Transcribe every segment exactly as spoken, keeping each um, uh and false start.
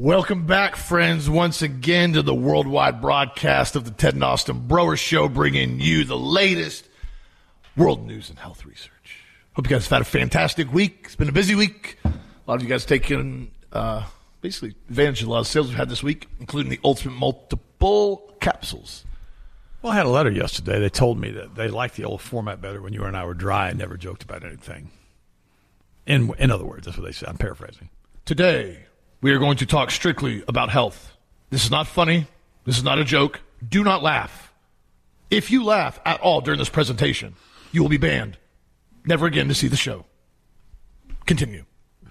Welcome back, friends, once again to the worldwide broadcast of the Ted and Austin Broer Show, bringing you the latest world news and health research. Hope you guys have had a fantastic week. It's been a busy week. A lot of you guys taking uh, basically advantage of a lot of sales we've had this week, including the Ultimate Multiple capsules. Well, I had a letter yesterday. They told me that they liked the old format better when you and I were dry and never joked about anything. In, in other words, that's what they said. I'm paraphrasing. Today, we are going to talk strictly about health. This is not funny. This is not a joke. Do not laugh. If you laugh at all during this presentation, you will be banned. Never again to see the show. Continue.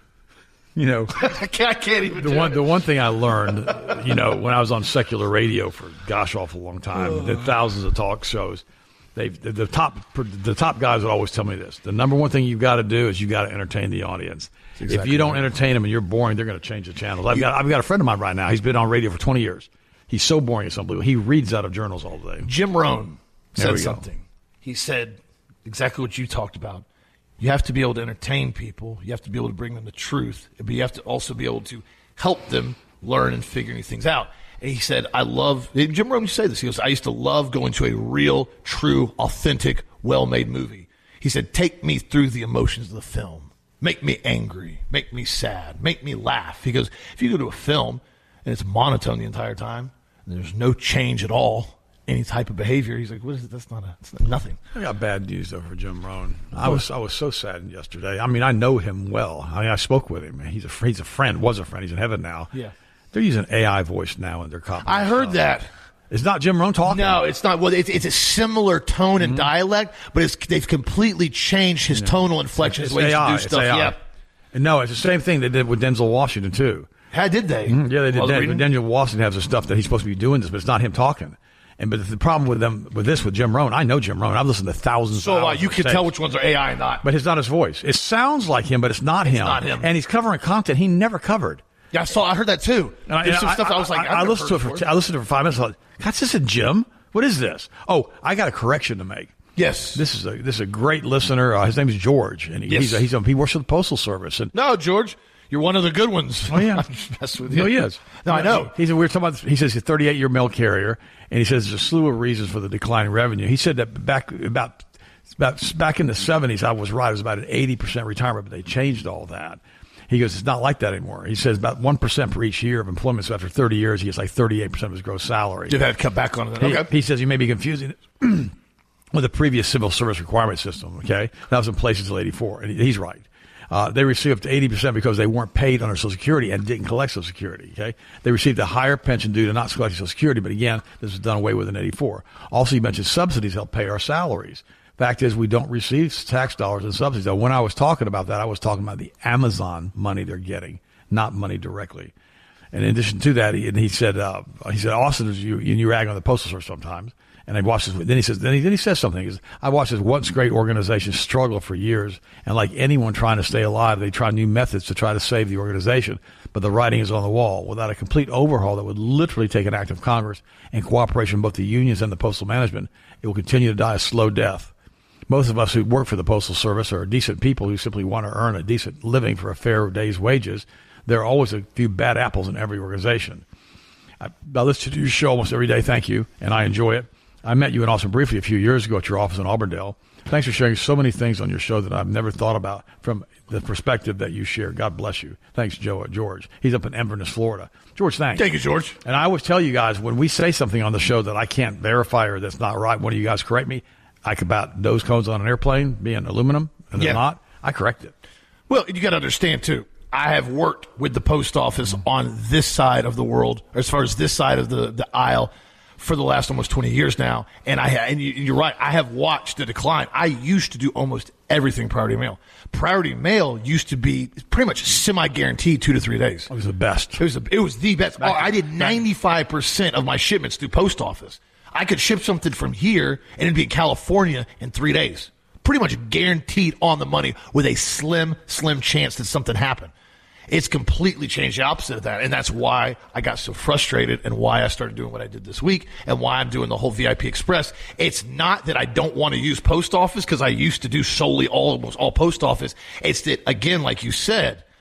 You know, I, can't, I can't even the do one it. The one thing I learned, you know, when I was on secular radio for gosh awful long time, did thousands of talk shows. They the, the top the top guys would always tell me this: the number one thing you've got to do is you got to entertain the audience. Exactly if you don't right. entertain them and you're boring, they're going to change the channel. I've got I've got a friend of mine right now. He's been on radio for twenty years. He's so boring, it's unbelievable. He reads out of journals all day. Jim Rohn there said something. He said exactly what you talked about. You have to be able to entertain people. You have to be able to bring them the truth, but you have to also be able to help them learn and figure these things out. And he said, I love, Jim Rohn used to say this, he goes, I used to love going to a real, true, authentic, well-made movie. He said, take me through the emotions of the film. Make me angry. Make me sad. Make me laugh. He goes, if you go to a film and it's monotone the entire time, and there's no change at all, any type of behavior, he's like, what is it? That's not a, it's nothing. I got bad news, though, for Jim Rohn. I was I was so saddened yesterday. I mean, I know him well. I mean, I spoke with him. He's a, he's a friend, was a friend. He's in heaven now. Yeah. They're using A I voice now in their copy. I heard stuff. that. It's not Jim Rohn talking. No, it's not. Well, it's, it's a similar tone and mm-hmm. dialect, but it's, they've completely changed his yeah. tonal inflections, it's ways A I. to do stuff. Yeah. And no, it's the same thing they did with Denzel Washington, too. How did they? Mm-hmm. Yeah, they did. Well, Den- Denzel Washington has the stuff that he's supposed to be doing this, but it's not him talking. And but the problem with them with this with Jim Rohn, I know Jim Rohn. I've listened to thousands. So of uh, hours you of can tapes. tell which ones are A I and not. But it's not his voice. It sounds like him, but it's not him. It's not him. And he's covering content he never covered. Yeah, I saw. I heard that too. And I, There's some I, stuff I, I was like, I, I listened to it for before. I listened to it for five minutes. I thought, God, is this a Jim? What is this? Oh, I got a correction to make. Yes, this is a this is a great listener. Uh, his name is George, and he, yes. he's a, he's a, he works for the Postal Service. And no, George, you're one of the good ones. Oh yeah, I'm just messing with you. No, he is. No, I know. He's a, we were talking about. He says he's a thirty-eight year mail carrier, and he says there's a slew of reasons for the declining revenue. He said that back about about back in the seventies, I was right. It was about an eighty percent retirement, but they changed all that. He goes, it's not like that anymore. He says about one percent per each year of employment. So after thirty years, he gets like thirty-eight percent of his gross salary. You've had to cut back on it. He, okay. he says you may be confusing it with the previous civil service requirement system. Okay, that was in place until eighty-four, and he's right. Uh, they received up to eighty percent because they weren't paid under Social Security and didn't collect Social Security. Okay, they received a higher pension due to not collecting Social Security, but again, this was done away with in eighty-four. Also, you mentioned subsidies help pay our salaries. Fact is, we don't receive tax dollars and subsidies. Now, when I was talking about that, I was talking about the Amazon money they're getting, not money directly. And in addition to that, he, and he said, uh, he said, Austin, you you rag on the Postal Service sometimes. And I watched this. Then he says, then he, then he says something. He says, I watched this once great organization struggle for years, and like anyone trying to stay alive, they try new methods to try to save the organization. But the writing is on the wall. Without a complete overhaul that would literally take an act of Congress and cooperation of both the unions and the postal management, it will continue to die a slow death. Most of us who work for the Postal Service are decent people who simply want to earn a decent living for a fair day's wages. There are always a few bad apples in every organization. I, I listen to your show almost every day. Thank you, and I enjoy it. I met you in Austin briefly a few years ago at your office in Auburndale. Thanks for sharing so many things on your show that I've never thought about from the perspective that you share. God bless you. Thanks, Joe, George. He's up in Inverness, Florida. George, thanks. Thank you, George. And I always tell you guys, when we say something on the show that I can't verify or that's not right, one of you guys correct me. Like about nose cones on an airplane being aluminum, and they're yeah. not. I correct it. Well, you got to understand, too, I have worked with the post office on this side of the world, or as far as this side of the, the aisle, for the last almost twenty years now. And I and you, you're right, I have watched the decline. I used to do almost everything Priority Mail. Priority Mail used to be pretty much semi-guaranteed two to three days. It was the best. It was, a, it was the best. Oh, I did ninety-five percent of my shipments through post office. I could ship something from here and it'd be in California in three days. Pretty much guaranteed on the money with a slim, slim chance that something happened. It's completely changed the opposite of that. And that's why I got so frustrated and why I started doing what I did this week and why I'm doing the whole V I P Express. It's not that I don't want to use post office because I used to do solely all, almost all post office. It's that, again, like you said,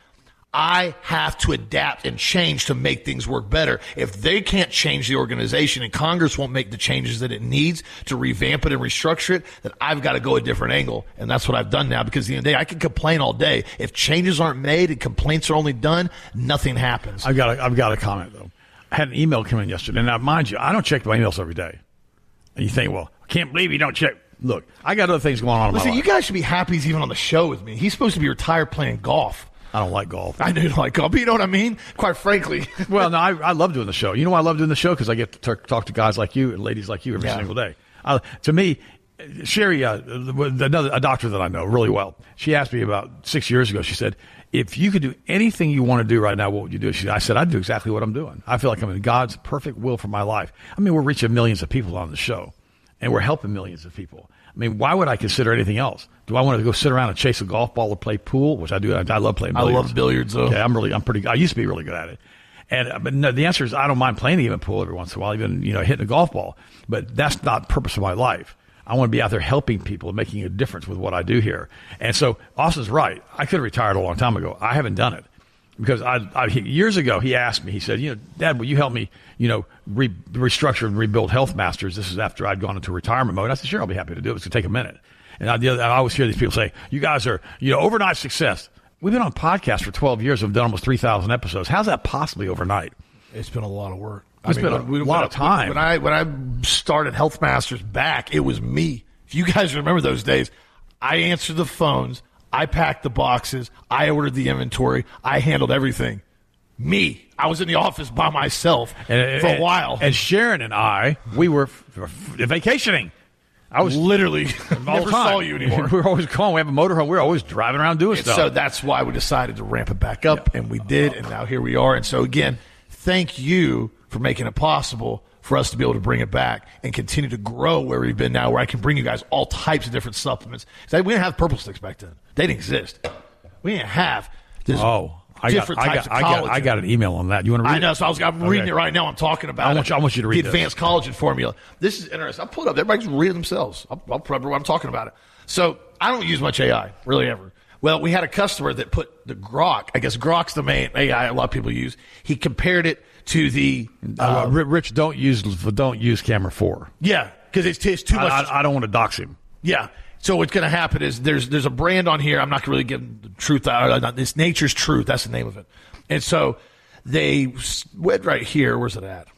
I have to adapt and change to make things work better. If they can't change the organization and Congress won't make the changes that it needs to revamp it and restructure it, then I've got to go a different angle. And that's what I've done now, because at the end of the day, I can complain all day. If changes aren't made and complaints are only done, nothing happens. I've got a, I've got a comment, though. I had an email come in yesterday. Now, mind you, I don't check my emails every day. And you think, well, I can't believe you don't check. Look, I got other things going on in Listen, my life. you guys should be happy he's even on the show with me. He's supposed to be retired playing golf. I don't like golf. I do like golf, but you know what I mean? Quite frankly. Well, no, I, I love doing the show. You know why I love doing the show? Because I get to t- talk to guys like you and ladies like you every Yeah. single day. Uh, to me, Sherry, uh, another a doctor that I know really well, she asked me about six years ago, she said, if you could do anything you want to do right now, what would you do? She, I said, I'd do exactly what I'm doing. I feel like I'm in God's perfect will for my life. I mean, we're reaching millions of people on the show, and we're helping millions of people. I mean, why would I consider anything else? Do I want to go sit around and chase a golf ball or play pool, which I do? I, I love playing billiards. I love billiards, though. Okay, I'm really, I'm pretty. I used to be really good at it, and uh, but no, the answer is I don't mind playing even pool every once in a while, even you know hitting a golf ball. But that's not the purpose of my life. I want to be out there helping people and making a difference with what I do here. And so Austin's right. I could have retired a long time ago. I haven't done it. Because I, I, years ago, he asked me, he said, you know, Dad, will you help me, you know, re, restructure and rebuild Health Masters? This is after I'd gone into retirement mode. I said, sure, I'll be happy to do it. It's going to take a minute. And I, the other, I always hear these people say, you guys are, you know, overnight success. We've been on podcasts for twelve years. We've done almost three thousand episodes. How's that possibly overnight? It's been a lot of work. It's I mean, been a when, lot when, of time. When I, when I started Health Masters back, it was me. If you guys remember those days, I answered the phones. I packed the boxes. I ordered the inventory. I handled everything. Me. I was in the office by myself and, for a and, while. And Sharon and I, we were f- f- vacationing. I was literally all never time. saw you anymore. We were always calling. We have a motorhome. We were always driving around doing and stuff. So that's why we decided to ramp it back up, yeah. and we did, and now here we are. And so, again, thank you for making it possible for us to be able to bring it back and continue to grow where we've been now, where I can bring you guys all types of different supplements. We didn't have purple sticks back then. They didn't exist. We didn't have this. Oh. I got, I, got, I, got, I got an email on that. You want to read I it? know, so I was, I'm reading okay. it right now. I'm talking about I want, you, I want you to read the advanced this. collagen formula. This is interesting. I'll pull it up. Everybody can read it themselves. I'll, I'll put what I'm talking about it. So I don't use much A I, really ever. Well, we had a customer that put the Grok. I guess Grok's the main A I a lot of people use. He compared it to the uh, uh, Rich. Don't use don't use camera four. Yeah, because it's, it's too much. I, I, I don't want to dox him. Yeah. So what's going to happen is there's there's a brand on here. I'm not going to really give the truth out. It's Nature's Truth. That's the name of it. And so they went right here. Where's it at?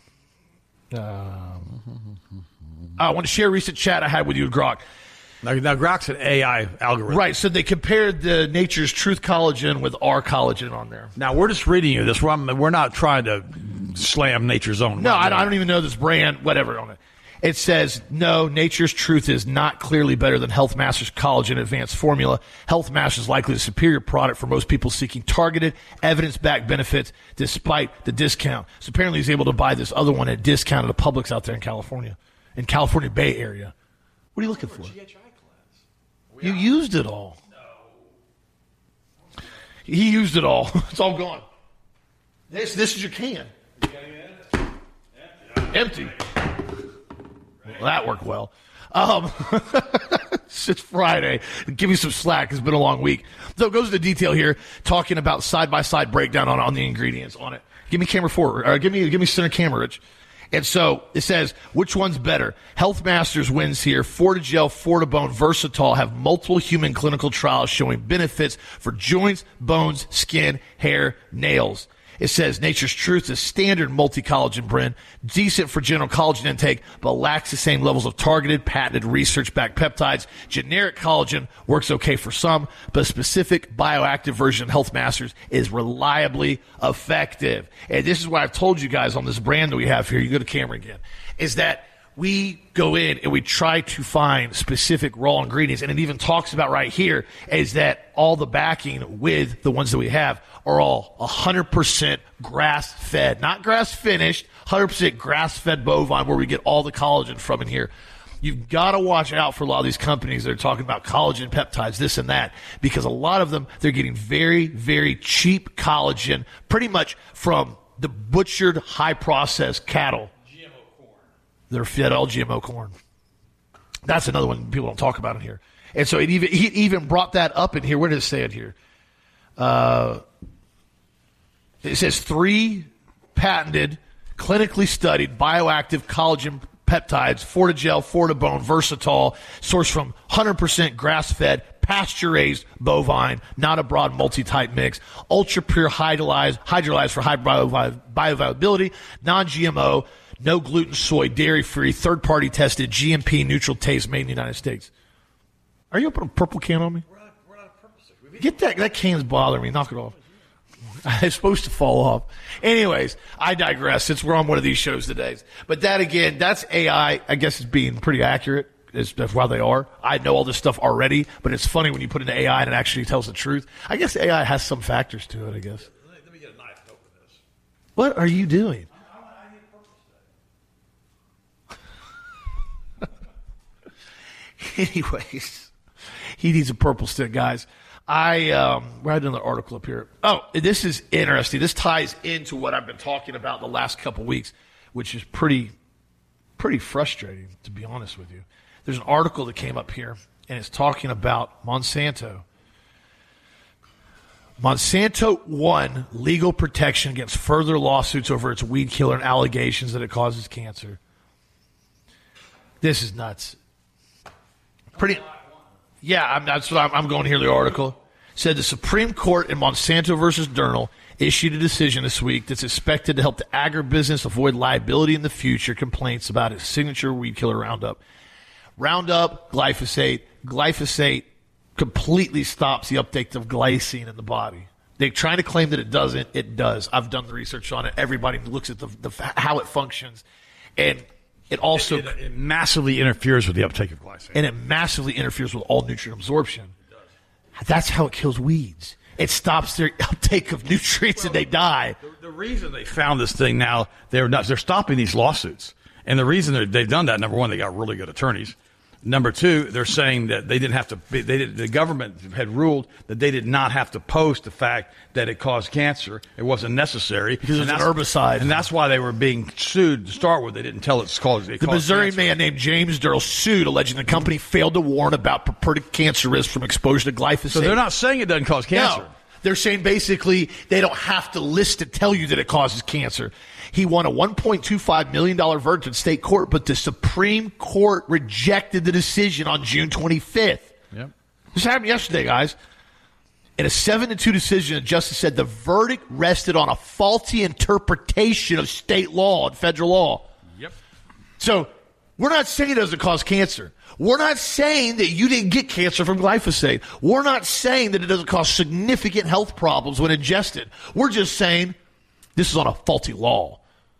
Um, I want to share a recent chat I had with you, Grok. Now, now Grok's an A I algorithm. Right. So they compared the Nature's Truth collagen with our collagen on there. Now, we're just reading you this. We're, we're not trying to slam Nature's Own. No, I don't, I don't even know this brand, whatever on it. It says, no, Nature's Truth is not clearly better than Health Masters Collagen Advanced Formula. Health Masters is likely the superior product for most people seeking targeted, evidence-backed benefits despite the discount. So apparently he's able to buy this other one at a discount at a Publix out there in California, in California Bay Area. What are you looking for? You used it all. No. He used it all. It's all gone. This, this is your can. Empty. Well, that worked well. Um, it's Friday. Give me some slack. It's been a long week. So it goes into detail here, talking about side-by-side breakdown on, on the ingredients on it. Give me camera four. Or give me give me center camera, Rich. And so it says, which one's better? Health Masters wins here. Fortigel, Fortibone, Versatile have multiple human clinical trials showing benefits for joints, bones, skin, hair, nails. It says Nature's Truth is standard multi-collagen blend, decent for general collagen intake, but lacks the same levels of targeted, patented, research-backed peptides. Generic collagen works okay for some, but a specific bioactive version of Health Masters is reliably effective. And this is what I've told you guys on this brand that we have here. You go to camera again. Is that we go in and we try to find specific raw ingredients, and it even talks about right here is that all the backing with the ones that we have are all one hundred percent grass-fed, not grass-finished, one hundred percent grass-fed bovine where we get all the collagen from in here. You've got to watch out for a lot of these companies that are talking about collagen peptides, this and that, because a lot of them, they're getting very, very cheap collagen pretty much from the butchered, high-processed cattle. G M O corn. They're fed all G M O corn. That's another one people don't talk about in here. And so it even he even brought that up in here. Where did it say it here? Uh, It says three patented, clinically studied bioactive collagen peptides, Fortigel, Fortibone, Versatile, sourced from one hundred percent grass-fed, pasture-raised bovine, not a broad multi-type mix, ultra-pure hydrolyzed, hydrolyzed for high bio- bioavailability, non-G M O, no gluten, soy, dairy-free, third-party tested, G M P, neutral taste, made in the United States. Are you putting a purple can on me? We're not, we're not a purple stick. Get that. That can's bothering me. Knock it off. It's supposed to fall off. Anyways, I digress since we're on one of these shows today. But that, again, that's A I. I guess it's being pretty accurate. That's why they are. I know all this stuff already, but it's funny when you put it in A I and it actually tells the truth. I guess A I has some factors to it, I guess. Let me get a knife to open this. What are you doing? I need a purple stick. Anyways, he needs a purple stick, guys. I um, we're having another article up here. Oh, this is interesting. This ties into what I've been talking about the last couple weeks, which is pretty, pretty frustrating, to be honest with you. There's an article that came up here, and it's talking about Monsanto. Monsanto won legal protection against further lawsuits over its weed killer and allegations that it causes cancer. This is nuts. Pretty. Yeah, I'm, that's what I'm, I'm going here. The article said the Supreme Court in Monsanto versus Durnall issued a decision this week that's expected to help the agribusiness avoid liability in the future complaints about its signature weed killer Roundup. Roundup, glyphosate. Glyphosate completely stops the uptake of glycine in the body. They're trying to claim that it doesn't. It does. I've done the research on it. Everybody looks at the, the how it functions, and it also It, it, it massively interferes with the uptake of glyphosate. and it massively interferes with all nutrient absorption. It does. That's how it kills weeds. It stops their uptake of nutrients, well, and they die. The, the reason they found this thing now, they're not, they're stopping these lawsuits, and the reason they've done that, number one, they got really good attorneys. Number two, they're saying that they didn't have to. They did, the government had ruled that they did not have to post the fact that it caused cancer. It wasn't necessary because it's an herbicide, and that's why they were being sued to start with. They didn't tell it's called. It the caused Missouri cancer. man named James Durrell sued, alleging the company failed to warn about purported cancer risk from exposure to glyphosate. So they're not saying it doesn't cause cancer. No. They're saying basically they don't have to list to tell you that it causes cancer. He won a one point two five million dollars verdict in state court, but the Supreme Court rejected the decision on June twenty-fifth. Yep. This happened yesterday, guys. In a seven to two decision, the justice said the verdict rested on a faulty interpretation of state law and federal law. Yep. So we're not saying it doesn't cause cancer. We're not saying that you didn't get cancer from glyphosate. We're not saying that it doesn't cause significant health problems when ingested. We're just saying this is on a faulty law.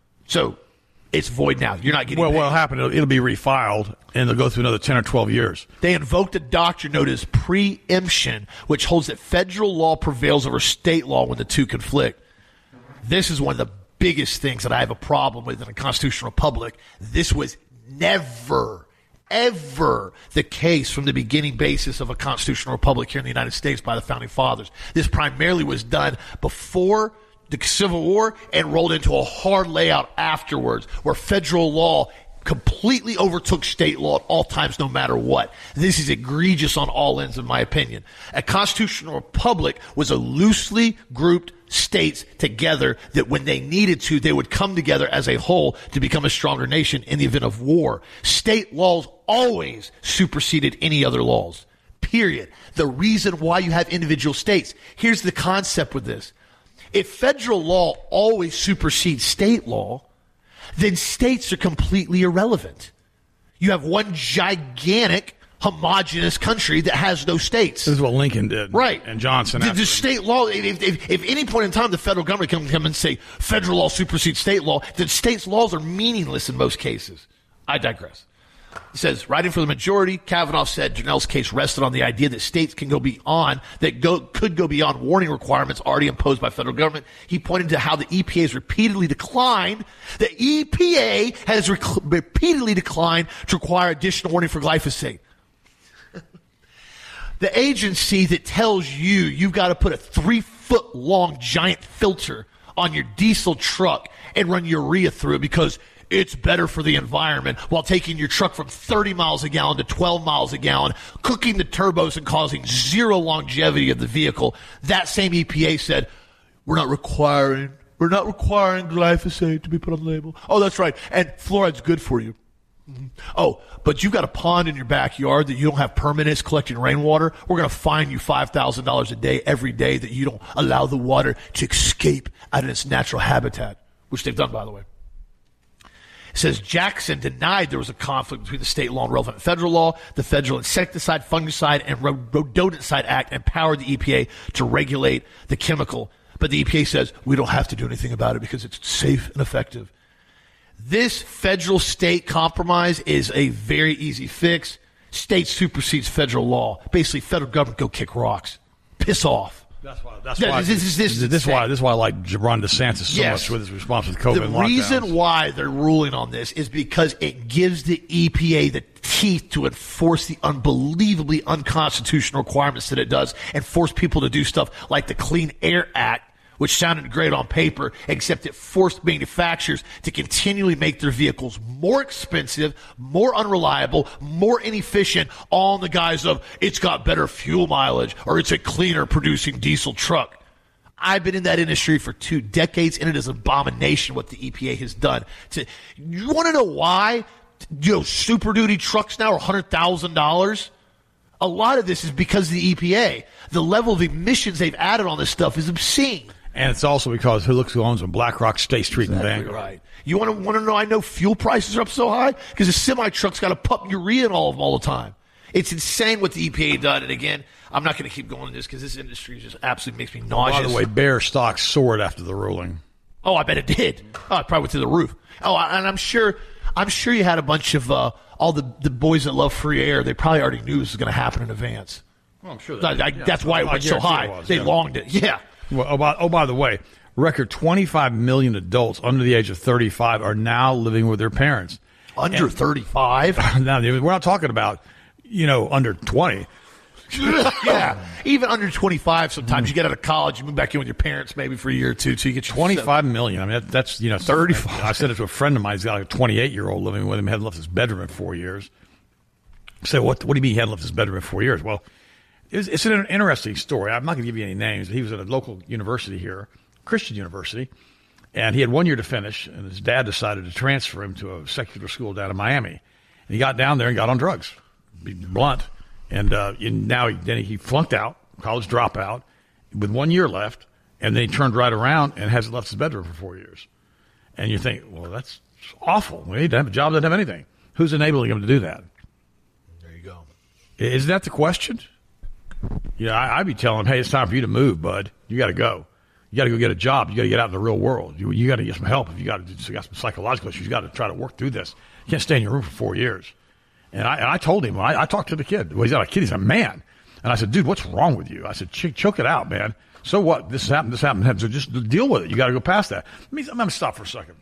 So it's void now. You're not getting Well, paid. what'll happen, it'll, it'll be refiled, and they'll go through another ten or twelve years. They invoked a doctrine known as preemption, which holds that federal law prevails over state law when the two conflict. This is one of the biggest things that I have a problem with in a constitutional republic. This was never, ever the case from the beginning basis of a constitutional republic here in the United States by the Founding Fathers. This primarily was done before the Civil War and rolled into a hard layout afterwards where federal law completely overtook state law at all times, no matter what. This is egregious on all ends, in my opinion. A constitutional republic was a loosely grouped states together that when they needed to, they would come together as a whole to become a stronger nation in the event of war. State laws always superseded any other laws, period. The reason why you have individual states, here's the concept with this. If federal law always supersedes state law, then states are completely irrelevant. You have one gigantic, homogenous country that has no states. This is what Lincoln did. Right. And Johnson. The, the state law, if, if, if any point in time the federal government can come and say federal law supersedes state law, then states' laws are meaningless in most cases. I digress. He says, writing for the majority, Kavanaugh said Janelle's case rested on the idea that states can go beyond, that go, could go beyond warning requirements already imposed by federal government. He pointed to how the E P A has repeatedly declined. The E P A has rec- repeatedly declined to require additional warning for glyphosate. The agency that tells you you've got to put a three-foot-long giant filter on your diesel truck and run urea through it because it's better for the environment while taking your truck from thirty miles a gallon to twelve miles a gallon, cooking the turbos and causing zero longevity of the vehicle. That same E P A said, we're not requiring, we're not requiring glyphosate to be put on the label. Oh, that's right. And fluoride's good for you. Mm-hmm. Oh, but you've got a pond in your backyard that you don't have permits collecting rainwater. We're going to fine you five thousand dollars a day every day that you don't allow the water to escape out of its natural habitat, which they've done, by the way. It says Jackson denied there was a conflict between the state law and relevant federal law. The Federal Insecticide, Fungicide, and Rodenticide Act empowered the E P A to regulate the chemical. But the E P A says we don't have to do anything about it because it's safe and effective. This federal-state compromise is a very easy fix. State supersedes federal law. Basically, federal government go kick rocks. Piss off. That's why. That's why. This, this, this, this, this why. This is why I like Ron DeSantis so yes. much with his response to COVID. The lockdowns. reason why they're ruling on this is because it gives the E P A the teeth to enforce the unbelievably unconstitutional requirements that it does, and force people to do stuff like the Clean Air Act, which sounded great on paper, except it forced manufacturers to continually make their vehicles more expensive, more unreliable, more inefficient, all in the guise of it's got better fuel mileage or it's a cleaner producing diesel truck. I've been in that industry for two decades, and it is an abomination what the E P A has done. To, you want to know why? You know, Super Duty trucks now are one hundred thousand dollars. A lot of this is because of the E P A. The level of emissions they've added on this stuff is obscene. And it's also because who looks who owns them? BlackRock, State Street, exactly and Vanguard. Right. You want to want to know? I know fuel prices are up so high because the semi truck's got to pump urea in all of them all the time. It's insane what the E P A done. And again, I'm not going to keep going on this because this industry just absolutely makes me nauseous. By the way, Bear stock soared after the ruling. Oh, I bet it did. Oh, it probably went to the roof. Oh, and I'm sure, I'm sure you had a bunch of uh, all the, the boys that love free air. They probably already knew this was going to happen in advance. Well, I'm sure. I, I, yeah. That's why it went so high. Was, they yeah. longed it. Yeah. Well, oh, by, oh, by the way, record twenty-five million adults under the age of thirty-five are now living with their parents. Under and, thirty-five? Now, we're not talking about, you know, under twenty. Yeah. Even under twenty-five, sometimes mm. you get out of college, you move back in with your parents maybe for a year or two, so you get your twenty-five million. I mean, that, that's, you know, thirty-five. I said it to a friend of mine. He's got like a twenty-eight-year-old living with him. He hadn't left his bedroom in four years. I said, what, what do you mean he hadn't left his bedroom in four years? Well, it's, it's an interesting story. I'm not going to give you any names. He was at a local university here, Christian university, and he had one year to finish, and his dad decided to transfer him to a secular school down in Miami. And he got down there and got on drugs, be blunt. And, uh, and now he, then he flunked out, college dropout, with one year left, and then he turned right around and hasn't left his bedroom for four years. And you think, well, that's awful. We need to have a job, doesn't have anything. Who's enabling him to do that? There you go. Is that the question? Yeah, I, I'd be telling him, hey, it's time for you to move, bud. You got to go. You got to go get a job. You got to get out in the real world. You, you got to get some help. If you got, you got some psychological issues, you got to try to work through this. You can't stay in your room for four years. And I, and I told him, I, I talked to the kid. Well, he's not a kid, he's a man. And I said, dude, what's wrong with you? I said, Ch- choke it out, man. So what? This happened, this happened. So just deal with it. You got to go past that. Let me, I'm going to stop for a second.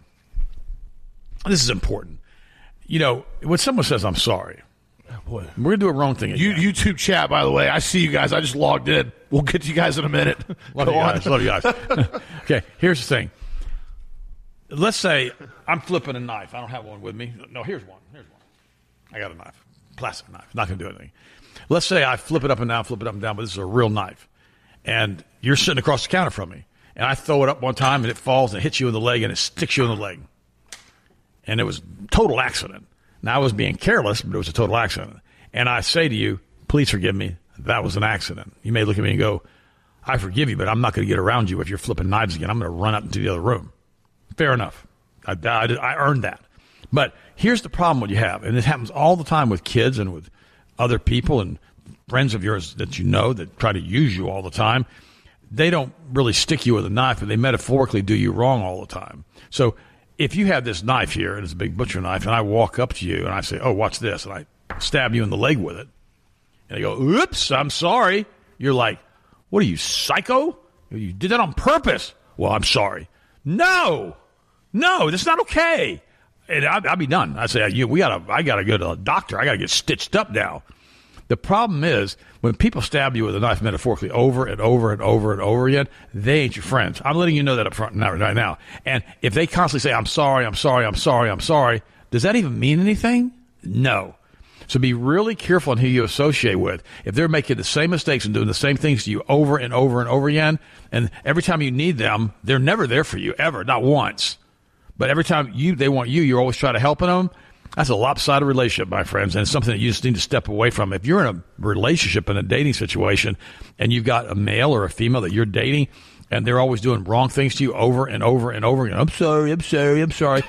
This is important. You know, when someone says, I'm sorry, Boy. we're going to do a wrong thing again. You, YouTube chat, by the way. I see you guys. I just logged in. We'll get to you guys in a minute. Love you guys. Love you guys. Okay, here's the thing. Let's say I'm flipping a knife. I don't have one with me. No, here's one. Here's one. I got a knife. Plastic knife. Not going to do anything. Let's say I flip it up and down, flip it up and down, but this is a real knife. And you're sitting across the counter from me. And I throw it up one time, and it falls and hits you in the leg, and it sticks you in the leg. And it was a total accident. Now, I was being careless, but it was a total accident. And I say to you, please forgive me. That was an accident. You may look at me and go, I forgive you, but I'm not going to get around you if you're flipping knives again. I'm going to run up into the other room. Fair enough. I, I, I earned that. But here's the problem what you have, and it happens all the time with kids and with other people and friends of yours that you know that try to use you all the time. They don't really stick you with a knife, but they metaphorically do you wrong all the time. So if you have this knife here, and it's a big butcher knife, and I walk up to you and I say, oh, watch this, and I stab you in the leg with it, and I go, oops, I'm sorry. You're like, what are you, psycho? You did that on purpose. Well, I'm sorry. No, no, that's not okay. And I'd, I'd be done. I'd say, you, we gotta, I got to go to a doctor. I got to get stitched up now. The problem is, when people stab you with a knife metaphorically over and over and over and over again, they ain't your friends. I'm letting you know that up front now, right now. And if they constantly say, I'm sorry, I'm sorry, I'm sorry, I'm sorry, does that even mean anything? No. So be really careful on who you associate with. If they're making the same mistakes and doing the same things to you over and over and over again, and every time you need them, they're never there for you, ever, not once. But every time you they want you, you're always trying to help them. That's a lopsided relationship, my friends, and it's something that you just need to step away from. If you're in a relationship, in a dating situation, and you've got a male or a female that you're dating, and they're always doing wrong things to you over and over and over again, I'm sorry, I'm sorry, I'm sorry.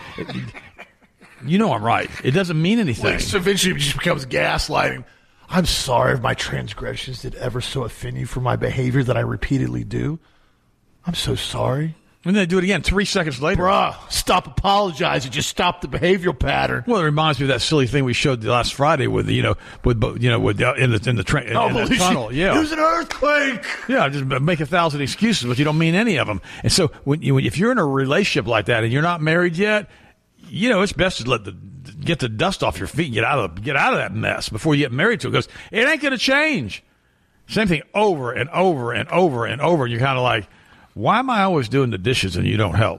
You know I'm right. It doesn't mean anything. Like, so eventually it just becomes gaslighting. I'm sorry if my transgressions did ever so offend you for my behavior that I repeatedly do. I'm so sorry. And then they do it again three seconds later. Bruh, stop apologizing. Just stop the behavioral pattern. Well, it reminds me of that silly thing we showed last Friday with, you know, with, you know, with uh, in the in the, tra- in, oh, in the tunnel. Yeah, it was an earthquake. Yeah, just make a thousand excuses, but you don't mean any of them. And so, when you, if you're in a relationship like that and you're not married yet, you know, it's best to let the get the dust off your feet and get out of get out of that mess before you get married to it, because it ain't going to change. Same thing over and over and over and over. You're kind of like, why am I always doing the dishes and you don't help?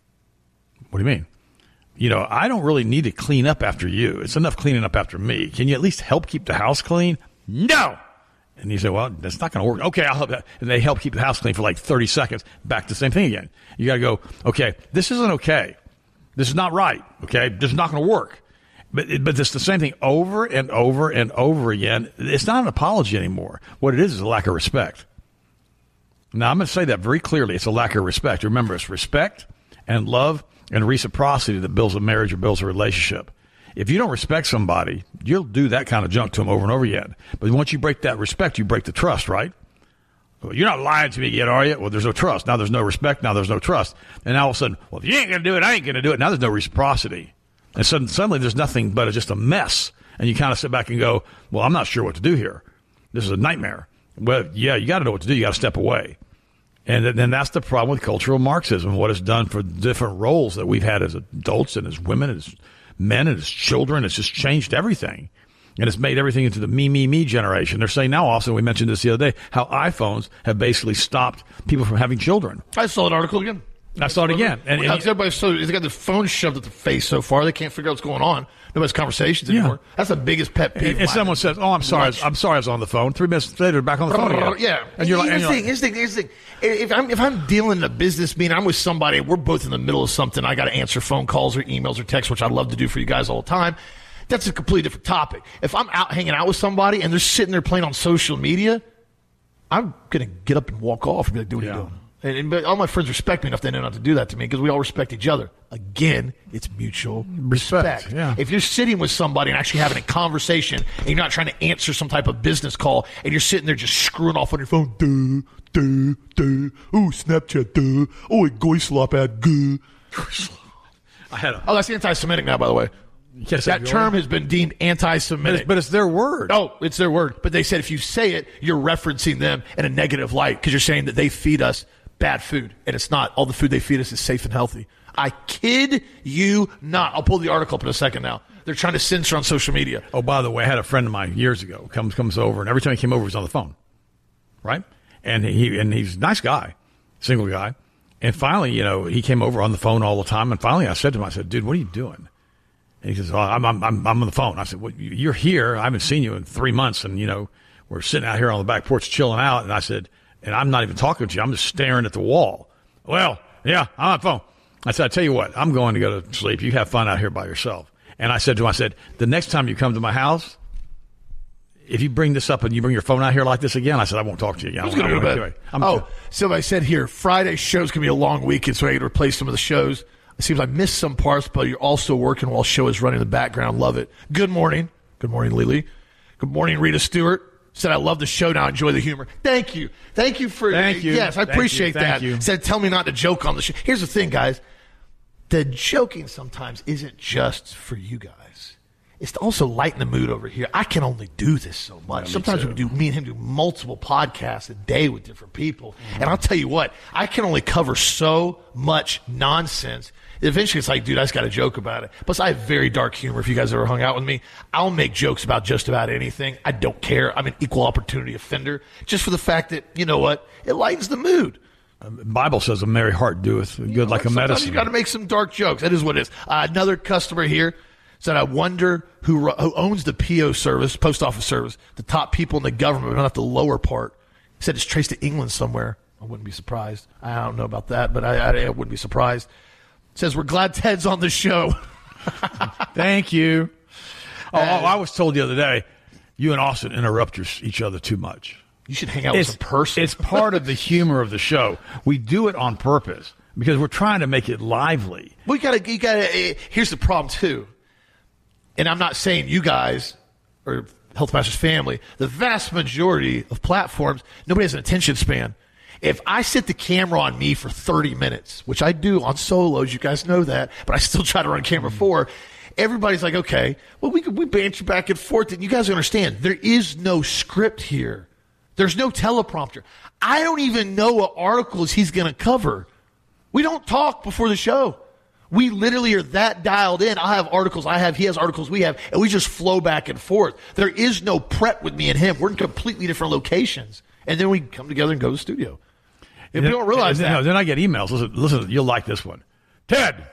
What do you mean? You know, I don't really need to clean up after you. It's enough cleaning up after me. Can you at least help keep the house clean? No. And you say, well, that's not going to work. Okay, I'll help that. And they help keep the house clean for like thirty seconds. Back to the same thing again. You got to go, okay, this isn't okay. This is not right. Okay, this is not going to work. But but it's the same thing over and over and over again. It's not an apology anymore. What it is is a lack of respect. Now, I'm going to say that very clearly. It's a lack of respect. Remember, it's respect and love and reciprocity that builds a marriage or builds a relationship. If you don't respect somebody, you'll do that kind of junk to them over and over again. But once you break that respect, you break the trust, right? Well, you're not lying to me yet, are you? Well, there's no trust. Now there's no respect. Now there's no trust. And now all of a sudden, well, if you ain't going to do it, I ain't going to do it. Now there's no reciprocity. And suddenly, suddenly there's nothing but just a mess. And you kind of sit back and go, well, I'm not sure what to do here. This is a nightmare. Well, yeah, you got to know what to do. You got to step away. And then that's the problem with cultural Marxism, what it's done for different roles that we've had as adults and as women, as men and as children. It's just changed everything. And it's made everything into the me, me, me generation. They're saying now also, we mentioned this the other day, how iPhones have basically stopped people from having children. I saw an article again. I saw it again. And, and everybody's so they got the phone shoved at the face so far they can't figure out what's going on. Nobody's conversations anymore. Yeah. That's the biggest pet peeve. And, and someone says, "Oh, I'm sorry, I'm sorry, I was on the phone." Three minutes later, back on the phone again. Yeah, and you're like, here's and the you're thing. Here's the thing. Here's the thing. If I'm if I'm dealing in a business meeting, I'm with somebody. We're both in the middle of something. I got to answer phone calls or emails or texts, which I love to do for you guys all the time. That's a completely different topic. If I'm out hanging out with somebody and they're sitting there playing on social media, I'm gonna get up and walk off and be like, "Do what yeah. you're doing." And, and but all my friends respect me enough they know not to do that to me because we all respect each other. Again, it's mutual respect. respect. Yeah. If you're sitting with somebody and actually having a conversation and you're not trying to answer some type of business call and you're sitting there just screwing off on your phone, duh, duh, duh, oh, Snapchat, duh, oh, Goislop ad, guh. I had a, oh, that's anti-Semitic now, by the way. Yes, that term has been deemed anti-Semitic. But it's, but it's their word. Oh, it's their word. But they said if you say it, you're referencing them in a negative light because you're saying that they feed us bad food, and it's not. All the food they feed us is safe and healthy. I kid you not. I'll pull the article up in a second now. They're trying to censor on social media. Oh, by the way, I had a friend of mine years ago comes comes over, and every time he came over, he was on the phone, right? And he and he's a nice guy, single guy. And finally, you know, he came over on the phone all the time. And finally, I said to him, I said, "Dude, what are you doing?" And he says, "Oh, I'm I'm I'm, I'm on the phone." I said, "Well, you're here. I haven't seen you in three months, and you know, we're sitting out here on the back porch chilling out." And I said, and I'm not even talking to you. I'm just staring at the wall. Well, yeah, I'm on the phone. I said, I tell you what, I'm going to go to sleep. You have fun out here by yourself. And I said to him, I said, the next time you come to my house, if you bring this up and you bring your phone out here like this again, I said, I won't talk to you again. I'm going to go to bed. I'm oh, somebody said here, Friday show's going to be a long weekend, so I had to replace some of the shows. It seems I missed some parts, but you're also working while show is running in the background. Love it. Good morning. Good morning, Lily. Good morning, Rita Stewart. Said, I love the show now. Enjoy the humor. Thank you. Thank you for Thank you. Yes, I Thank appreciate you. Thank that. You. Said, tell me not to joke on the show. Here's the thing, guys. The joking sometimes isn't just for you guys. It's to also lighten the mood over here. I can only do this so much. Yeah, sometimes we do, me and him do multiple podcasts a day with different people. Mm-hmm. And I'll tell you what, I can only cover so much nonsense. Eventually, it's like, dude, I just got to joke about it. Plus, I have very dark humor. If you guys ever hung out with me, I'll make jokes about just about anything. I don't care. I'm an equal opportunity offender just for the fact that, you know what, it lightens the mood. The Bible says a merry heart doeth good you know, like a medicine. You got to make some dark jokes. That is what it is. Uh, another customer here Said, I wonder who who owns the P O service, post office service, the top people in the government, but not the lower part. He said it's traced to England somewhere. I wouldn't be surprised. I don't know about that, but I, I, I wouldn't be surprised. Says, we're glad Ted's on the show. Thank you. Oh, uh, oh, I was told the other day, you and Austin interrupt your, each other too much. You should hang out it's, with some person. It's part of the humor of the show. We do it on purpose because we're trying to make it lively. We gotta, you gotta, uh, here's the problem, too. And I'm not saying you guys or Health Masters family, the vast majority of platforms, nobody has an attention span. If I sit the camera on me for thirty minutes, which I do on solos, you guys know that, but I still try to run camera four, everybody's like, okay, well, we we banter back and forth, and you guys understand, there is no script here. There's no teleprompter. I don't even know what articles he's going to cover. We don't talk before the show. We literally are that dialed in. I have articles I have, he has articles we have, and we just flow back and forth. There is no prep with me and him. We're in completely different locations. And then we come together and go to the studio. If we don't realize then, that. No, then I get emails. Listen, listen, you'll like this one. Ted,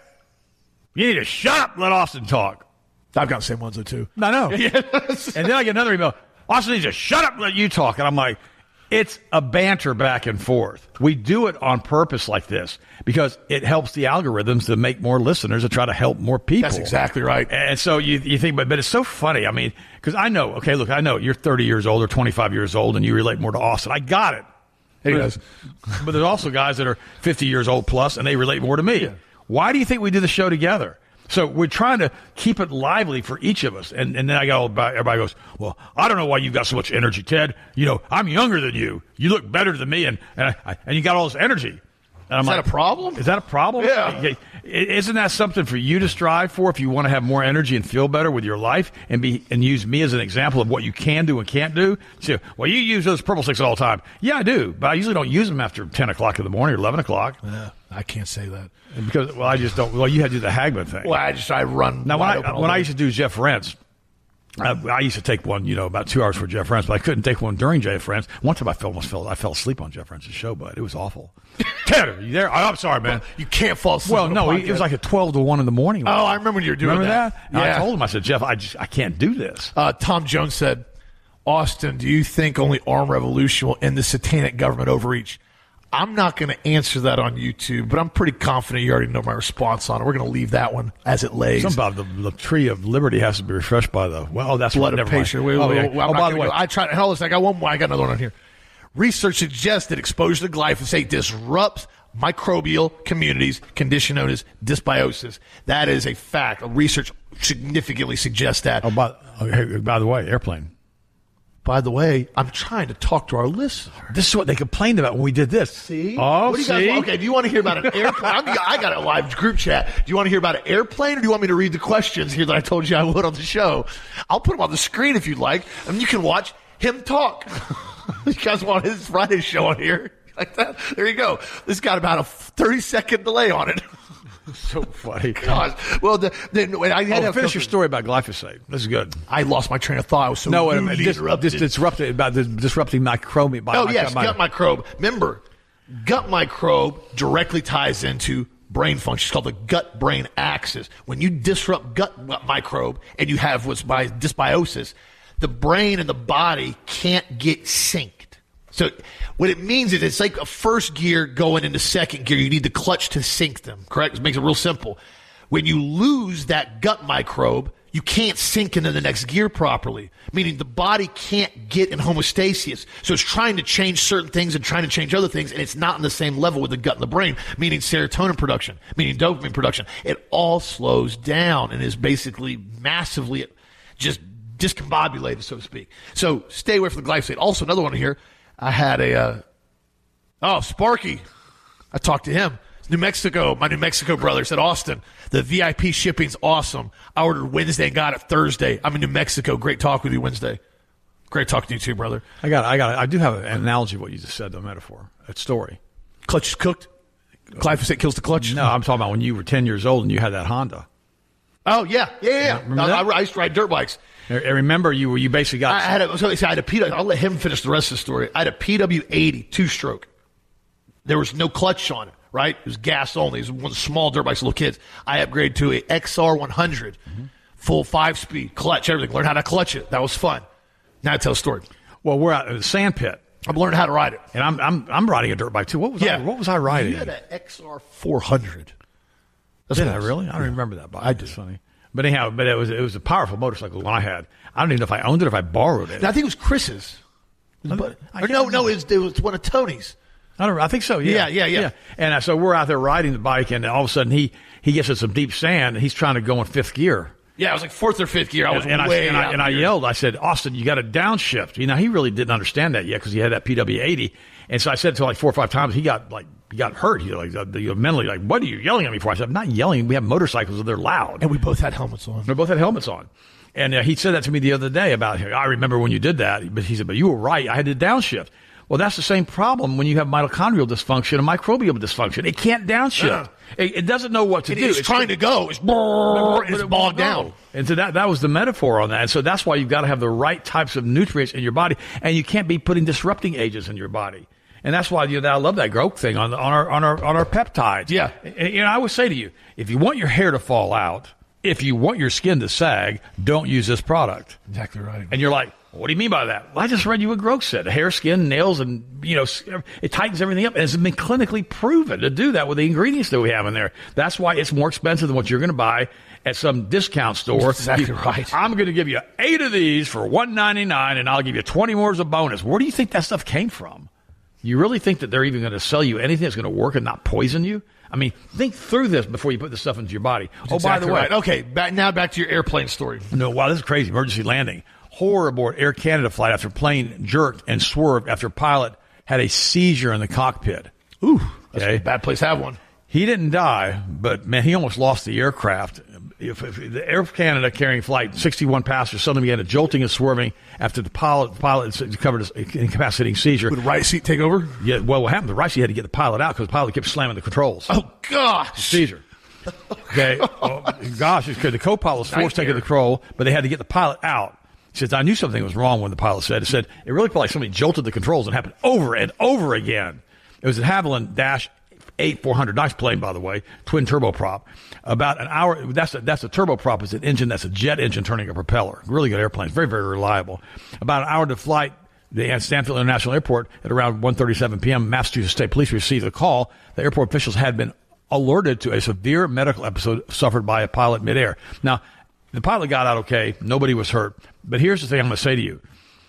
you need to shut up and let Austin talk. I've got the same ones, though, too. I know. Yes. And then I get another email. Austin needs to shut up and let you talk. And I'm like, it's a banter back and forth. We do it on purpose like this because it helps the algorithms to make more listeners to try to help more people. That's exactly right. And so you you think, but, but it's so funny. I mean, because I know, okay, look, I know you're thirty years old or twenty-five years old and you relate more to Austin. I got it. He but, does. But there's also guys that are fifty years old plus and they relate more to me. Yeah. Why do you think we do the show together? So we're trying to keep it lively for each of us. And, and then I go, everybody goes, well, I don't know why you've got so much energy, Ted. You know, I'm younger than you. You look better than me, and and, I, and you got all this energy. And I'm is like, that a problem? Is that a problem? Yeah. Isn't that something for you to strive for if you want to have more energy and feel better with your life and be and use me as an example of what you can do and can't do? So, well, you use those purple sticks all the time. Yeah, I do, but I usually don't use them after ten o'clock in the morning or eleven o'clock. Yeah, I can't say that. Because, well, I just don't. Well, you had to do the Hagman thing. Well, I just, I run. Now, when I, when I used to do Jeff Rentz, I, I used to take one, you know, about two hours for Jeff Rentz, but I couldn't take one during Jeff Rentz. One time I fell, almost fell, I fell asleep on Jeff Rentz's show, but it was awful. Ted, are you there? I'm sorry, man. You can't fall asleep. Well, on a no, podcast. it was like at twelve to one in the morning. Oh, I remember when you were doing remember that. that? Yeah. I told him, I said, Jeff, I just, I can't do this. Uh, Tom Jones said, Austin, do you think only armed revolution will end the satanic government overreach? I'm not going to answer that on YouTube, but I'm pretty confident you already know my response on it. We're going to leave that one as it lays. Something about the, the tree of liberty has to be refreshed by the, well, oh, that's blood what, of patient. Wait, wait, oh, wait, yeah. wait, well, oh by the way. go. I tried. Hell, I got one more. I got another one on here. Research suggests that exposure to glyphosate disrupts microbial communities, condition known as dysbiosis. That is a fact. Research significantly suggests that. Oh, by, oh, hey, by the way, airplane. By the way, I'm trying to talk to our listeners. This is what they complained about when we did this. See? Oh, what do you see? guys, okay, do you want to hear about an airplane? I'm, I got a live group chat. Do you want to hear about an airplane, or do you want me to read the questions here that I told you I would on the show? I'll put them on the screen if you'd like, and you can watch him talk. You guys want his Friday show on here? Like that? There you go. This got about a thirty-second delay on it. So funny. Gosh. Well, the, the, I had oh, finish your story about glyphosate. This is good. I lost my train of thought. I was so no, rudely dis, interrupted. Dis, disrupted about this disrupting microbe. Oh, my, yes, my, gut microbe. Remember, gut microbe directly ties into brain function. It's called the gut-brain axis. When you disrupt gut microbe and you have what's by dysbiosis, the brain and the body can't get synced. So what it means is it's like a first gear going into second gear. You need the clutch to sync them, correct? It makes it real simple. When you lose that gut microbe, you can't sync into the next gear properly, meaning the body can't get in homeostasis. So it's trying to change certain things and trying to change other things, and it's not on the same level with the gut and the brain, meaning serotonin production, meaning dopamine production. It all slows down and is basically massively just discombobulated, so to speak. So stay away from the glyphosate. Also, another one here. I had a, uh, oh, Sparky. I talked to him. New Mexico, my New Mexico brother said, Austin, the V I P shipping's awesome. I ordered Wednesday and got it Thursday. I'm in New Mexico. Great talk with you Wednesday. Great talking to you too, brother. I got, I got, I do have an analogy of what you just said, the metaphor, that story. Clutch is cooked. Glyphosate kills the clutch. No, I'm talking about when you were ten years old and you had that Honda. Oh yeah, yeah, yeah. yeah. Remember I, that? I used to ride dirt bikes. I remember you were you basically got. I had a, so I had a P W. I'll let him finish the rest of the story. I had a P W eighty two stroke. There was no clutch on it. Right, it was gas only. It was one of the small dirt bikes, little kids. I upgraded to a X R one hundred, mm-hmm. full five-speed, clutch, everything. Learn how to clutch it. That was fun. Now I tell a story. Well, we're out in the sand pit. I'm learning how to ride it. And I'm I'm I'm riding a dirt bike, too. What was, yeah. I, what was I riding? You had an X R four hundred. That's Did what I was. really? I don't Yeah. remember that bike. I do. It's funny. But anyhow, but it was it was a powerful motorcycle one I had. I don't even know if I owned it or if I borrowed it. And I think it was Chris's. But, I or can't no, no, remember. it was, it was one of Tony's. I don't. I think so. Yeah, Yeah, yeah, yeah. And uh, so we're out there riding the bike, and all of a sudden he he gets in some deep sand, and he's trying to go in fifth gear. Yeah, I was like fourth or fifth gear. I was and, and way I, and I, out and I there. yelled. I said, "Austin, you got to downshift." You know, he really didn't understand that yet because he had that P W eighty, and so I said it to him like four or five times. He got like he got hurt. He like uh, you know, mentally like, "What are you yelling at me for?" I said, "I'm not yelling. We have motorcycles, and they're loud." And we both had helmets on. We both had helmets on. And uh, he said that to me the other day about, I remember when you did that. But he said, but you were right. I had to downshift. Well, that's the same problem when you have mitochondrial dysfunction and microbial dysfunction. It can't downshift. Yeah. It, it doesn't know what to It do. is trying to go. It's, brrr, but it's it bogged won't go. down. And so that, that was the metaphor on that. And so that's why you've got to have the right types of nutrients in your body. And you can't be putting disrupting agents in your body. And that's why you know, I love that growth thing on, the, on, our, on, our, on our peptides. Yeah. And, you know, I would say to you, if you want your hair to fall out, if you want your skin to sag, don't use this product. Exactly right. And you're like, what do you mean by that? Well, I just read you what Growth said. Hair, skin, nails, and, you know, it tightens everything up. And it's been clinically proven to do that with the ingredients that we have in there. That's why it's more expensive than what you're going to buy at some discount store. Exactly You- right. I'm going to give you eight of these for one ninety-nine, and I'll give you twenty more as a bonus. Where do you think that stuff came from? You really think that they're even going to sell you anything that's going to work and not poison you? I mean, think through this before you put this stuff into your body. That's oh, exactly by the way. right. Okay, back, now back to your airplane story. No, wow, this is crazy. Emergency landing. Horror aboard Air Canada flight after plane jerked and swerved after pilot had a seizure in the cockpit. Ooh, that's Okay. a bad place to have one. He didn't die, but, man, he almost lost the aircraft. If, if the Air Canada carrying flight, sixty-one passengers suddenly began a jolting and swerving after the pilot, the pilot covered an incapacitating seizure. Would the right seat take over? Yeah, well, what happened? The right seat had to get the pilot out because the pilot kept slamming the controls. Oh, gosh. Seizure. Okay. Oh, gosh, because the co-pilot was forced to take the control, but they had to get the pilot out. He says, I knew something was wrong when the pilot said. It said, it really felt like somebody jolted the controls and happened over and over again. It was a Havilland Dash eight four hundred. Nice plane, by the way. Twin turboprop. About an hour. That's a, that's a turboprop. It's an engine that's a jet engine turning a propeller. Really good airplane. Very, very reliable. About an hour to flight, they at Stanfield International Airport at around one thirty-seven p.m., Massachusetts State Police received a call. The airport officials had been alerted to a severe medical episode suffered by a pilot midair. Now, the pilot got out okay. Nobody was hurt. But here's the thing I'm going to say to you.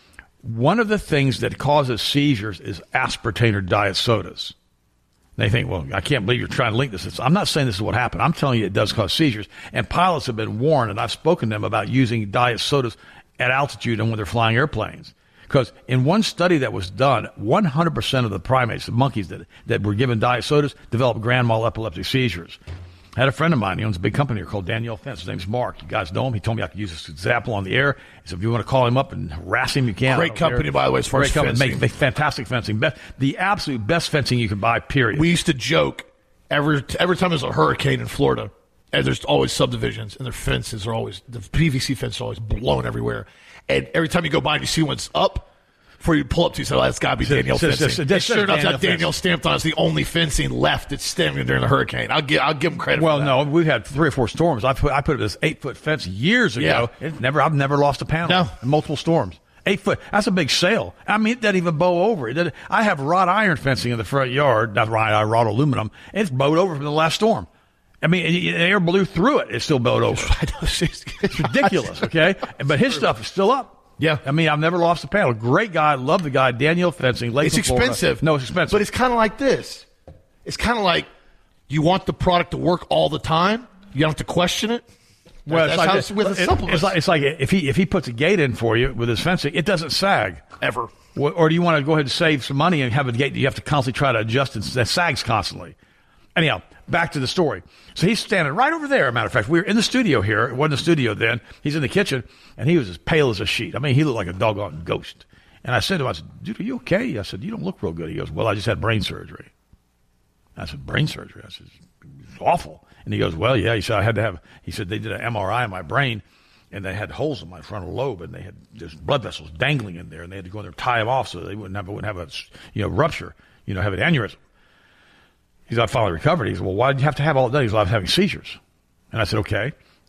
One of the things that causes seizures is aspartame or diet sodas. They think, well, I can't believe you're trying to link this. I'm not saying this is what happened. I'm telling you it does cause seizures. And pilots have been warned, and I've spoken to them about using diet sodas at altitude and when they're flying airplanes. Because in one study that was done, one hundred percent of the primates, the monkeys that, that were given diet sodas, developed grand mal epileptic seizures. I had a friend of mine. He owns a big company here called Danielle Fence. His name's Mark. You guys know him. He told me I could use this example on the air. So if you want to call him up and harass him, you can. Great company, by the way, as far Great as company. fencing. Make, make fantastic fencing. Be- the absolute best fencing you can buy, period. We used to joke every every time there's a hurricane in Florida, and there's always subdivisions, and their fences are always, the P V C fences are always blown everywhere. And every time you go by and you see one's up, before you pull up to you, say, well, that's got to be Danielle so- so- fencing. so- And that's sure enough, Danielle that Danielle fencing. stamped on it's the only fencing left that's standing during the hurricane. I'll give I'll give them credit Well, for that. no, we've had three or four storms. I put I put this eight foot fence years ago. Yeah. It's never I've never lost a panel. No. In multiple storms. Eight foot. That's a big sail. I mean, it doesn't even bow over. It doesn't, I have wrought iron fencing in the front yard. Not wrought iron, wrought aluminum. And it's bowed over from the last storm. I mean, the air blew through it. It's still bowed over. I know, it's It's ridiculous. Okay, but his stuff is still up. Yeah. I mean, I've never lost a panel. Great guy. Love the guy. Danielle Fencing. Lakeland, It's Florida. expensive. No, it's expensive. But it's kind of like this. It's kind of like you want the product to work all the time. You don't have to question it. Well, That's it's like how this. it's with the It- supplements. It's like, it's like if he if he puts a gate in for you with his fencing, it doesn't sag. Ever. Or or do you want to go ahead and save some money and have a gate that you have to constantly try to adjust and that sags constantly? Anyhow, back to the story. So he's standing right over there. As a matter of fact, we were in the studio here. It wasn't the studio then. He's in the kitchen, and he was as pale as a sheet. I mean, he looked like a doggone ghost. And I said to him, I said, dude, are you okay? I said, you don't look real good. He goes, well, I just had brain surgery. I said, brain surgery? I said, it's awful. And he goes, well, yeah. He said, I had to have, he said, they did an M R I in my brain, and they had holes in my frontal lobe, and they had there's blood vessels dangling in there, and they had to go in there and tie them off so they wouldn't have, wouldn't have a, you know, rupture, you know, have an aneurysm. He said, I finally recovered. He said, well, why did you have to have all that done? He said, well, I was having seizures. And I said, okay.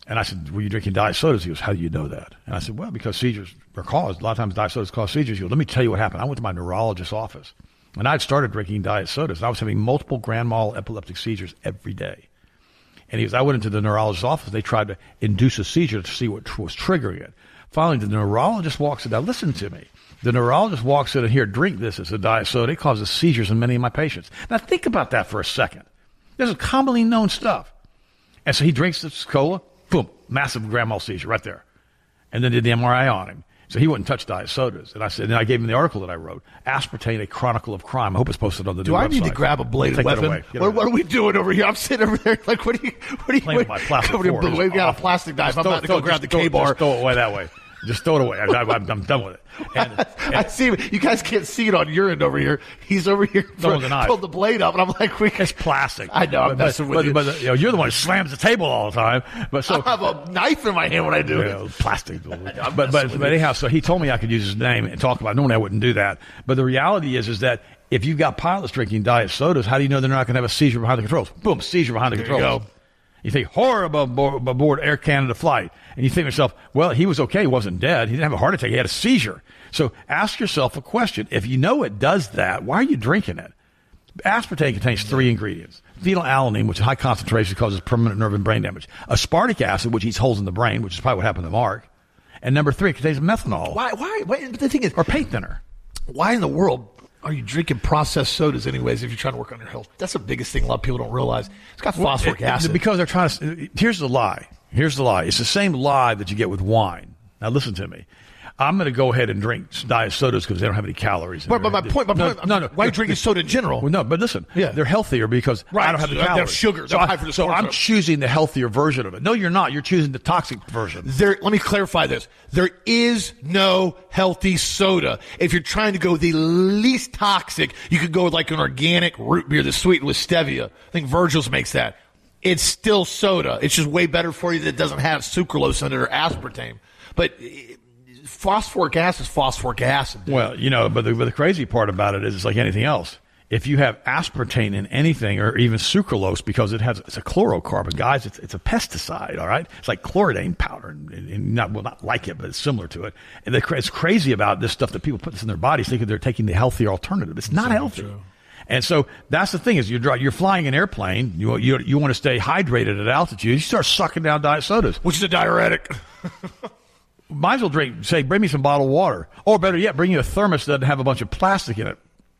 And I said, were you drinking diet sodas? He goes, how do you know that? And I said, well, because seizures are caused. A lot of times diet sodas cause seizures. He goes, let me tell you what happened. I went to my neurologist's office, and I'd started drinking diet sodas. And I was having multiple grand mal epileptic seizures every day. And he goes, I went into the neurologist's office. They tried to induce a seizure to see what was triggering it. Finally, the neurologist walks in. Now, listen to me. The neurologist walks in and here, drink this. It's a diet soda. It causes seizures in many of my patients. Now, think about that for a second. This is commonly known stuff. And so he drinks this cola. Boom, massive grand mal seizure right there. And then did the M R I on him. So he wouldn't touch diet sodas. And I said, and I gave him the article that I wrote, Aspartame, A Chronicle of Crime. I hope it's posted on the Do new I website. need to grab a bladed Take weapon? That away. What, what are we doing over here? I'm sitting over there like, what are you, what are you, Playing with my plastic what are you- fork. We've got a Awful. plastic knife. Just I'm throw- about to throw- go grab just the throw- K-bar. Just throw it away that way. Just throw it away. I, I, I'm done with it. And, and I see. You guys can't see it on your end over here. He's over here. Throwing the knife. Pulled the blade up, and I'm like, we. it's plastic. I know. I'm but, messing but, with you. but, but you know, you're the one who slams the table all the time. But so I have a knife in my hand when I do you it. know, plastic. I'm but messing but, with but you. anyhow, so he told me I could use his name and talk about it. Normally I wouldn't do that. But the reality is is that if you've got pilots drinking diet sodas, how do you know they're not going to have a seizure behind the controls? Boom, seizure behind the There you controls. go. You think horror aboard, aboard Air Canada flight, and you think to yourself, well, he was okay, he wasn't dead, he didn't have a heart attack, he had a seizure. So ask yourself a question: if you know it does that, why are you drinking it? Aspartame contains three ingredients: phenylalanine, which is high concentration, causes permanent nerve and brain damage; aspartic acid, which eats holes in the brain, which is probably what happened to Mark; and number three, it contains methanol. Why? Why? why but the thing is, Or paint thinner. why in the world are you drinking processed sodas anyways if you're trying to work on your health? That's the biggest thing a lot of people don't realize. It's got phosphoric It- it- acid. Because they're trying to. Here's the lie. Here's the lie. It's the same lie that you get with wine. Now listen to me. I'm going to go ahead and drink diet sodas because they don't have any calories. in But, but there. my point, my no, point, no, no. why are you drinking soda in general? Well, no, but listen. Yeah. They're healthier because Right, I don't have the so they have calories. sugar. So, They're I, high for the so corn I'm syrup. choosing the healthier version of it. No, you're not. You're choosing the toxic version. There, let me clarify this. There is no healthy soda. If you're trying to go the least toxic, you could go with like an organic root beer that's sweetened with stevia. I think Virgil's makes that. It's still soda. It's just way better for you that it doesn't have sucralose in it or aspartame. But eh, phosphoric acid is phosphoric acid. dude. Well, you know, but the, but the crazy part about it is it's like anything else. If you have aspartame in anything, or even sucralose, because it has it's a chlorocarbon, guys, it's it's a pesticide. All right, it's like chloridane powder, and, and not well, not like it, but it's similar to it. And the, it's crazy about this stuff that people put this in their bodies, thinking they're taking the healthier alternative. It's not healthy. true. And so that's the thing is you're dri- you're flying an airplane. You you you want to stay hydrated at altitude. You start sucking down diet sodas. Which is a diuretic. Might as well drink. Say, bring me some bottled water, or better yet, bring you a thermos that doesn't have a bunch of plastic in it.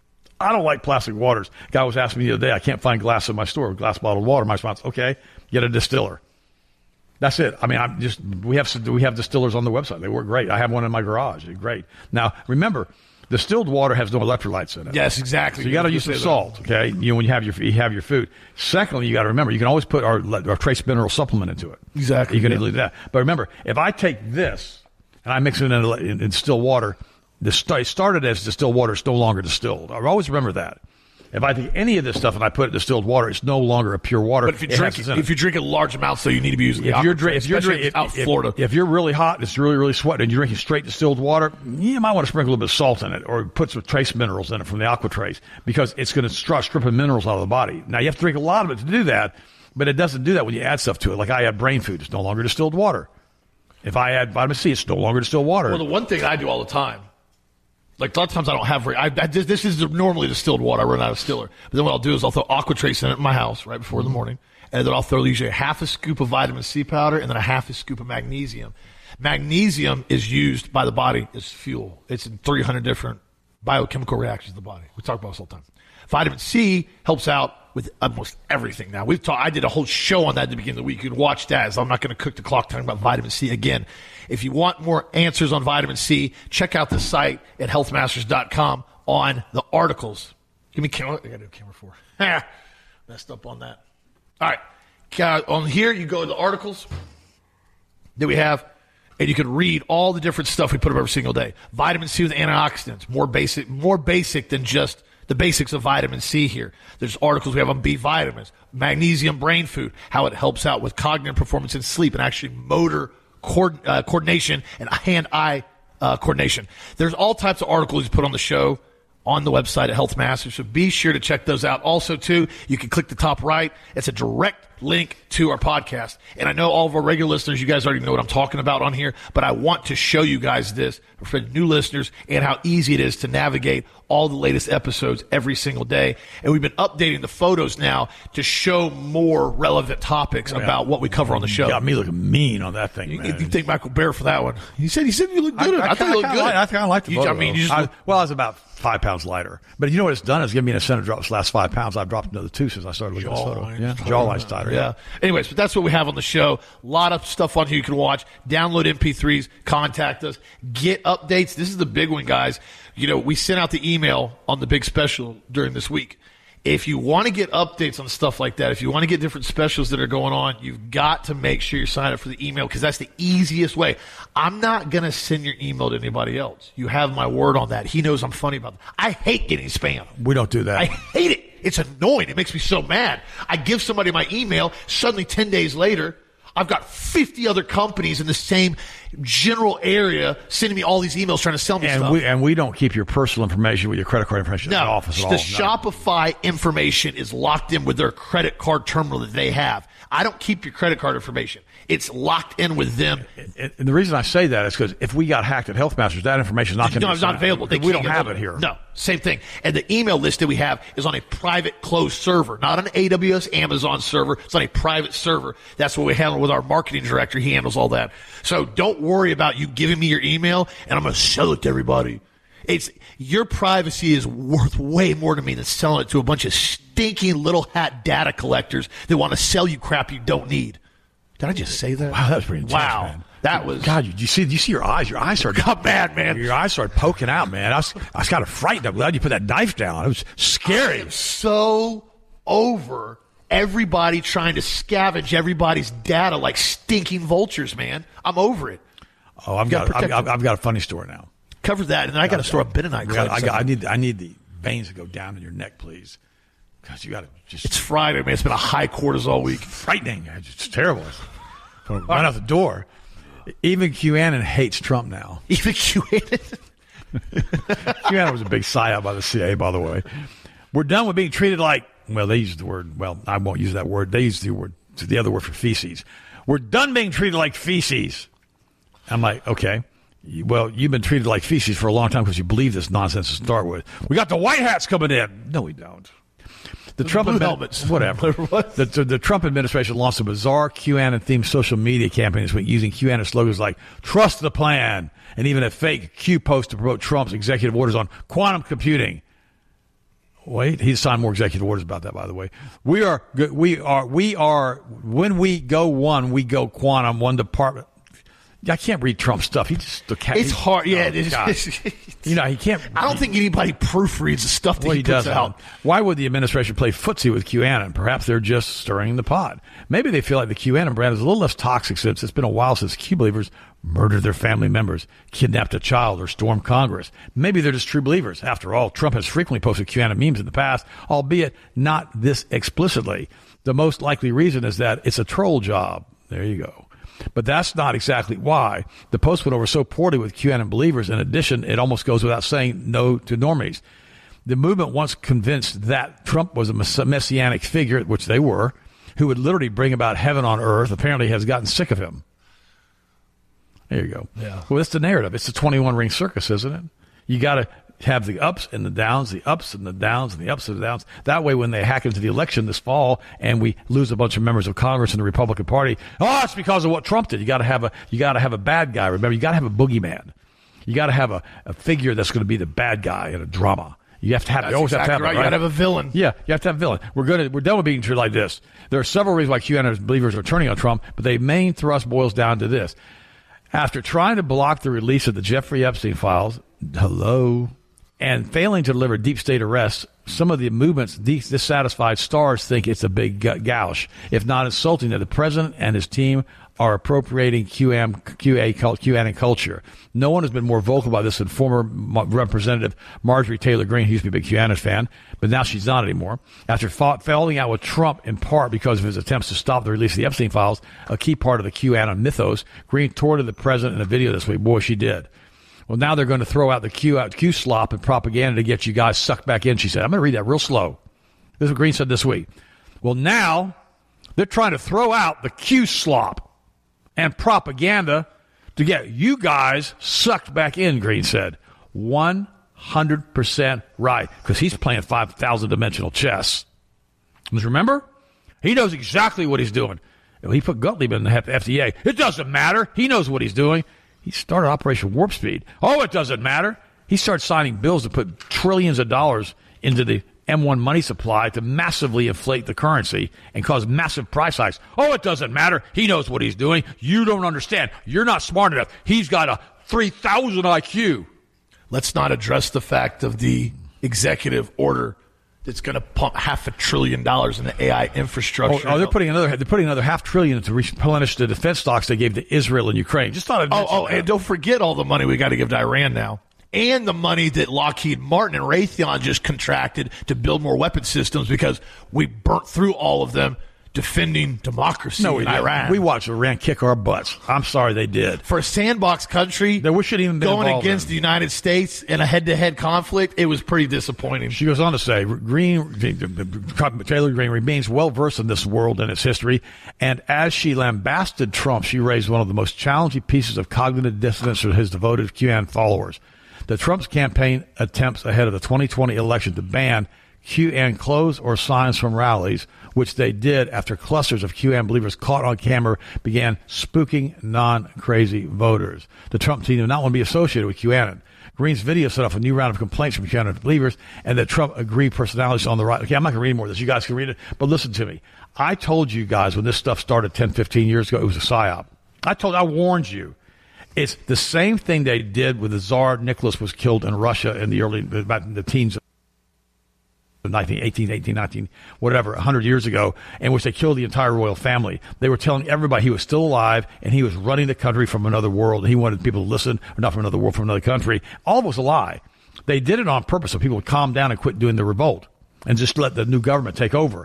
I don't like plastic waters. Guy was asking me the other day, I can't find glass in my store, glass bottled water. My response, okay, get a distiller. That's it. I mean, I'm just we have we have distillers on the website. They work great. I have one in my garage. They're great. Now, remember, distilled water has no electrolytes in it. Yes, exactly. So you got to use some salt, okay? You know, when you have your you have your food. Secondly, you got to remember you can always put our, our trace mineral supplement into it. Exactly, You can yeah. do that. But remember, if I take this and I mix it in, in, in distilled water, the st- it started as distilled water. It's no longer distilled. I always remember that. If I take any of this stuff and I put it in distilled water, it's no longer a pure water. But if you It drink has this in if it. you drink in large amounts, though, you need to be using the If you're, Aquatrace, dri- if you're, especially dri- if it's out if, in if- Florida. if you're really hot and it's really, really sweating and you're drinking straight distilled water, you might want to sprinkle a little bit of salt in it or put some trace minerals in it from the Aquatrace because it's going to start stripping minerals out of the body. Now, you have to drink a lot of it to do that, but it doesn't do that when you add stuff to it. Like I add brain food. It's no longer distilled water. If I add vitamin C, it's no longer distilled water. Well, the one thing I do all the time, like a lot of times I don't have, I, I, this is normally distilled water. I run out of distiller. But then what I'll do is I'll throw Aquatrace in it in my house right before the morning. And then I'll throw usually a half a scoop of vitamin C powder and then a half a scoop of magnesium. Magnesium is used by the body as fuel. It's in three hundred different biochemical reactions in the body. We talk about this all the time. Vitamin C helps out with almost everything now. We've talked, I did a whole show on that at the beginning of the week. You can watch that. So I'm not going to cook the clock talking about vitamin C again. If you want more answers on vitamin C, check out the site at health masters dot com on the articles. Give me camera. I got to do camera four. Messed up on that. All right. Uh, on here, you go to the articles that we have, and you can read all the different stuff we put up every single day. Vitamin C with antioxidants, more basic, more basic than just the basics of vitamin C here. There's articles we have on B vitamins, magnesium brain food, how it helps out with cognitive performance and sleep and actually motor cord, uh, coordination and hand-eye uh, coordination. There's all types of articles you put on the show on the website at Health Masters, so be sure to check those out. Also, too, you can click the top right. It's a direct link to our podcast. And I know all of our regular listeners, you guys already know what I'm talking about on here, but I want to show you guys this for new listeners and how easy it is to navigate all the latest episodes every single day. And we've been updating the photos now to show more relevant topics oh, yeah. about what we cover on the show. You got me looking mean on that thing, you, man. You think Michael Bear for that one? He said he said you look good. I, I, I thought you looked good. Like, I kind of like the you, photo. I mean, you just I, look, well, I was about five pounds lighter. But you know what it's done? It's given me an incentive to drop this last five pounds. I've dropped another two since I started looking at this photo. Yeah, jawline's tighter. Yeah. yeah. Anyways, but that's what we have on the show. A lot of stuff on here you can watch. Download M P threes. Contact us. Get updates. This is the big one, guys. You know, we sent out the email on the big special during this week. If you want to get updates on stuff like that, if you want to get different specials that are going on, you've got to make sure you sign up for the email because that's the easiest way. I'm not going to send your email to anybody else. You have my word on that. He knows I'm funny about that. I hate getting spam. We don't do that. I hate it. It's annoying. It makes me so mad. I give somebody my email. Suddenly, ten days later, I've got fifty other companies in the same general area sending me all these emails trying to sell me and stuff. We, and we don't keep your personal information with your credit card information no, in the office at all. The No. Shopify information is locked in with their credit card terminal that they have. I don't keep your credit card information. It's locked in with them. And, and the reason I say that is because if we got hacked at Health Masters, that information is not going to no, be it's not available. They we can't don't get have hold it of here. No, same thing. And the email list that we have is on a private closed server, not an A W S Amazon server. It's on a private server. That's what we handle with our marketing director. He handles all that. So don't worry about you giving me your email and I'm going to sell it to everybody. It's your privacy is worth way more to me than selling it to a bunch of stinking little hat data collectors that want to sell you crap you don't need. Did I just say that? Wow, that was pretty intense, wow. man. That was God. You, you see? You see your eyes? Your eyes started. got mad, man. Your eyes started poking out, man. I was, I was kind of frightened. I'm glad you put that knife down. It was scary. I am so over everybody trying to scavenge everybody's data like stinking vultures, man. I'm over it. Oh, I've got, I've, I've, I've got a funny story now. Cover that, and then I got to store a bentonite. I, got, I, got, I need, I need the veins to go down in your neck, please. Because you got to just. It's Friday, man. It's been a high cortisol week. Frightening. It's terrible. Right out the door. Even QAnon hates Trump now. Even QAnon? QAnon was a big psyop by the C I A, by the way. We're done with being treated like, well, they used the word, well, I won't use that word. They used the word, the other word for feces. We're done being treated like feces. I'm like, okay. Well, you've been treated like feces for a long time because you believe this nonsense to start with. We got the white hats coming in. No, we don't. The, the Trump blue admi- helmets. Whatever. the, the, the Trump administration launched a bizarre QAnon-themed social media campaign this week using QAnon slogans like "Trust the plan" and even a fake Q post to promote Trump's executive orders on quantum computing. Wait, he signed more executive orders about that, by the way. We are, we are, we are. When we go one, we go quantum. One department. I can't read Trump stuff. He just the cat. It's hard. Yeah, oh, it is. You know, he can't. I don't think anybody proofreads the stuff that well, he, he puts does out. Why would the administration play footsie with QAnon? Perhaps they're just stirring the pot. Maybe they feel like the QAnon brand is a little less toxic since it's been a while since Q believers murdered their family members, kidnapped a child, or stormed Congress. Maybe they're just true believers. After all, Trump has frequently posted QAnon memes in the past, albeit not this explicitly. The most likely reason is that it's a troll job. There you go. But that's not exactly why. The post went over so poorly with QAnon believers. In addition, it almost goes without saying no to normies. The movement once convinced that Trump was a messianic figure, which they were, who would literally bring about heaven on earth, apparently has gotten sick of him. There you go. Yeah. Well, it's the narrative. It's the twenty-one ring circus, isn't it? You got to have the ups and the downs, the ups and the downs, and the ups and the downs. That way, when they hack into the election this fall and we lose a bunch of members of Congress in the Republican Party, oh, it's because of what Trump did. You got to have a you got to have a bad guy. Remember, you got to have a boogeyman. You got to have a, a figure that's going to be the bad guy in a drama. You have to have. That's You always exactly have to have. right. It, right. You got to have a villain. Yeah, you have to have a villain. We're going to we're done with being treated like this. There are several reasons why QAnon believers are turning on Trump, but the main thrust boils down to this: after trying to block the release of the Jeffrey Epstein files, hello. And failing to deliver deep state arrests, some of the movement's dissatisfied stars think it's a big gouge, if not insulting, that the president and his team are appropriating Q A QAnon culture. No one has been more vocal about this than former Representative Marjorie Taylor Greene, who used to be a big QAnon fan, but now she's not anymore. After fought, falling out with Trump in part because of his attempts to stop the release of the Epstein files, a key part of the QAnon mythos, Greene tortured the president in a video this week. Boy, she did. Well, now they're going to throw out the Q out Q slop and propaganda to get you guys sucked back in, she said. I'm going to read that real slow. This is what Greene said this week. Well, now They're trying to throw out the Q slop and propaganda to get you guys sucked back in, Green said. one hundred percent right, because he's playing five thousand dimensional chess. Because remember, he knows exactly what he's doing. He put Gottlieb in the F D A. It doesn't matter. He knows what he's doing. He started Operation Warp Speed. Oh, it doesn't matter. He started signing bills to put trillions of dollars into the M one money supply to massively inflate the currency and cause massive price hikes. Oh, it doesn't matter. He knows what he's doing. You don't understand. You're not smart enough. He's got a three thousand I Q. Let's not address the fact of the executive order that's going to pump half a trillion dollars into A I infrastructure. Oh, oh, they're putting another they're putting another half trillion to replenish the defense stocks they gave to Israel and Ukraine. Just thought I'd mention Oh, oh, that. and don't forget all the money we got to give to Iran now. And the money that Lockheed Martin and Raytheon just contracted to build more weapon systems because we burnt through all of them defending democracy No, we in didn't. Iran. We watched Iran kick our butts. I'm sorry they did. For a sandbox country That we shouldn't even been going involved against in. the United States in a head-to-head conflict, it was pretty disappointing. She goes on to say, Green, Taylor Green remains well-versed in this world and its history, and as she lambasted Trump, she raised one of the most challenging pieces of cognitive dissonance for his devoted QAnon followers. The Trump's campaign attempts ahead of the twenty twenty election to ban QAnon clothes or signs from rallies, which they did after clusters of QAnon believers caught on camera began spooking non-crazy voters. The Trump team did not want to be associated with QAnon. Green's video set off a new round of complaints from QAnon believers, and that Trump agreed personalities on the right. Okay, I'm not going to read more of this. You guys can read it, but listen to me. I told you guys when this stuff started ten, fifteen years ago, it was a psyop. I told, I warned you. It's the same thing they did with the Tsar Nicholas was killed in Russia in the early, about in the teens of nineteen eighteen, eighteen, nineteen, whatever, one hundred years ago, in which they killed the entire royal family. They were telling everybody he was still alive and he was running the country from another world, and he wanted people to listen, or not from another world, from another country. All of it was a lie. They did it on purpose so people would calm down and quit doing the revolt and just let the new government take over.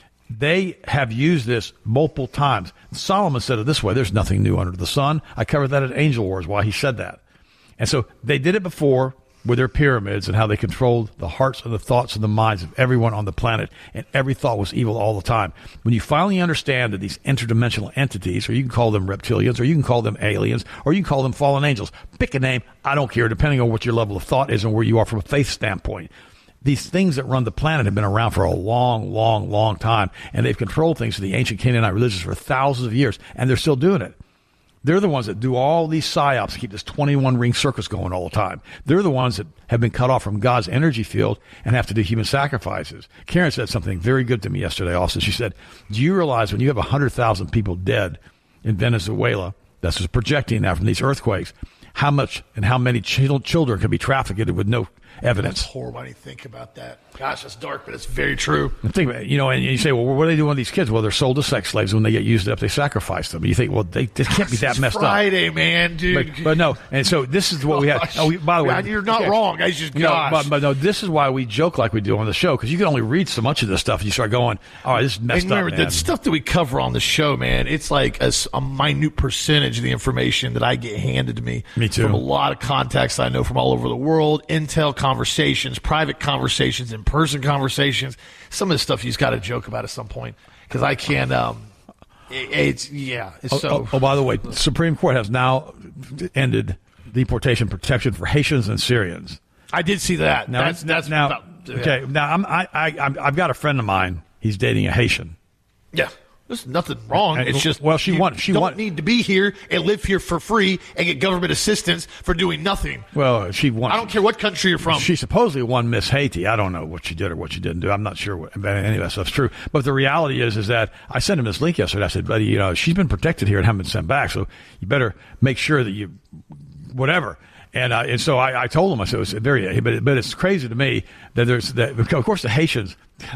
They have used this multiple times. Solomon said it this way: there's nothing new under the sun. I covered that at Angel Wars, why he said that. And so they did it before with their pyramids and how they controlled the hearts and the thoughts and the minds of everyone on the planet, and every thought was evil all the time. When you finally understand that these interdimensional entities, or you can call them reptilians, or you can call them aliens, or you can call them fallen angels, pick a name, I don't care, depending on what your level of thought is and where you are from a faith standpoint. These things that run the planet have been around for a long, long, long time, and they've controlled things to the ancient Canaanite religions for thousands of years, and they're still doing it. They're the ones that do all these psyops to keep this twenty-one ring circus going all the time. They're the ones that have been cut off from God's energy field and have to do human sacrifices. Karen said something very good to me yesterday also. She said, do you realize when you have one hundred thousand people dead in Venezuela, that's just projecting now from these earthquakes, how much and how many ch- children can be trafficked with no evidence? That's horrible. I didn't think about that. Gosh, that's dark, but it's very true. And think about it, you know, and you say, well, what do they do with these kids? Well, they're sold to sex slaves. When they get used up, they sacrifice them. You think, well, they, they can't be that It's messed Friday, up. man, dude. But, but no, and so this is what we had. Oh, by the way, God, you're not okay. wrong. I just, You know, gosh. but, but no, this is why we joke like we do on the show, because you can only read so much of this stuff, and you start going, all right, this is messed And remember, up, man. the stuff that we cover on the show, man, it's like a, s- a minute percentage of the information that I get handed to me. Me too. From a lot of contacts I know from all over the world, intel conversations, private conversations, in-person conversations. Some of the stuff you just got to joke about at some point, because I can't, um, it, it's, yeah, it's Oh, so. oh, oh, by the way, the Supreme Court has now ended deportation protection for Haitians and Syrians. I did see that. Now, that's, that's, now, about- yeah. okay. Now, I'm, I, I, I'm- I've got a friend of mine. He's dating a Haitian. Yeah. There's nothing wrong. And- It's just well, she you won- she don't won- need to be here and live here for free and get government assistance for doing nothing. Well, she won. I don't care what country you're from. She supposedly won Miss Haiti. I don't know what she did or what she didn't do. I'm not sure what, but any of that stuff's true. But the reality is, is that I sent him this link yesterday. I said, buddy, you know, she's been protected here and haven't been sent back. So you better make sure that you, whatever. And, uh, and so I, I told him, I said, it was very, but, but it's crazy to me that there's that, of course, the Haitians,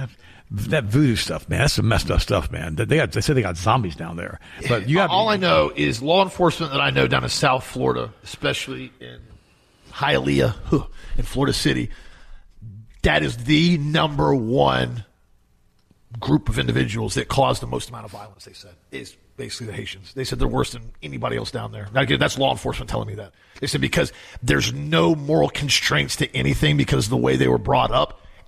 that voodoo stuff, man, that's some messed up stuff, man. They got, they say they got zombies down there. But you got All I know is law enforcement that I know down in South Florida, especially in Hialeah, huh, in Florida City, that is the number one group of individuals that cause the most amount of violence, they said, is basically the Haitians. They said they're worse than anybody else down there. Now, again, that's law enforcement telling me that. They said because there's no moral constraints to anything because of the way they were brought up,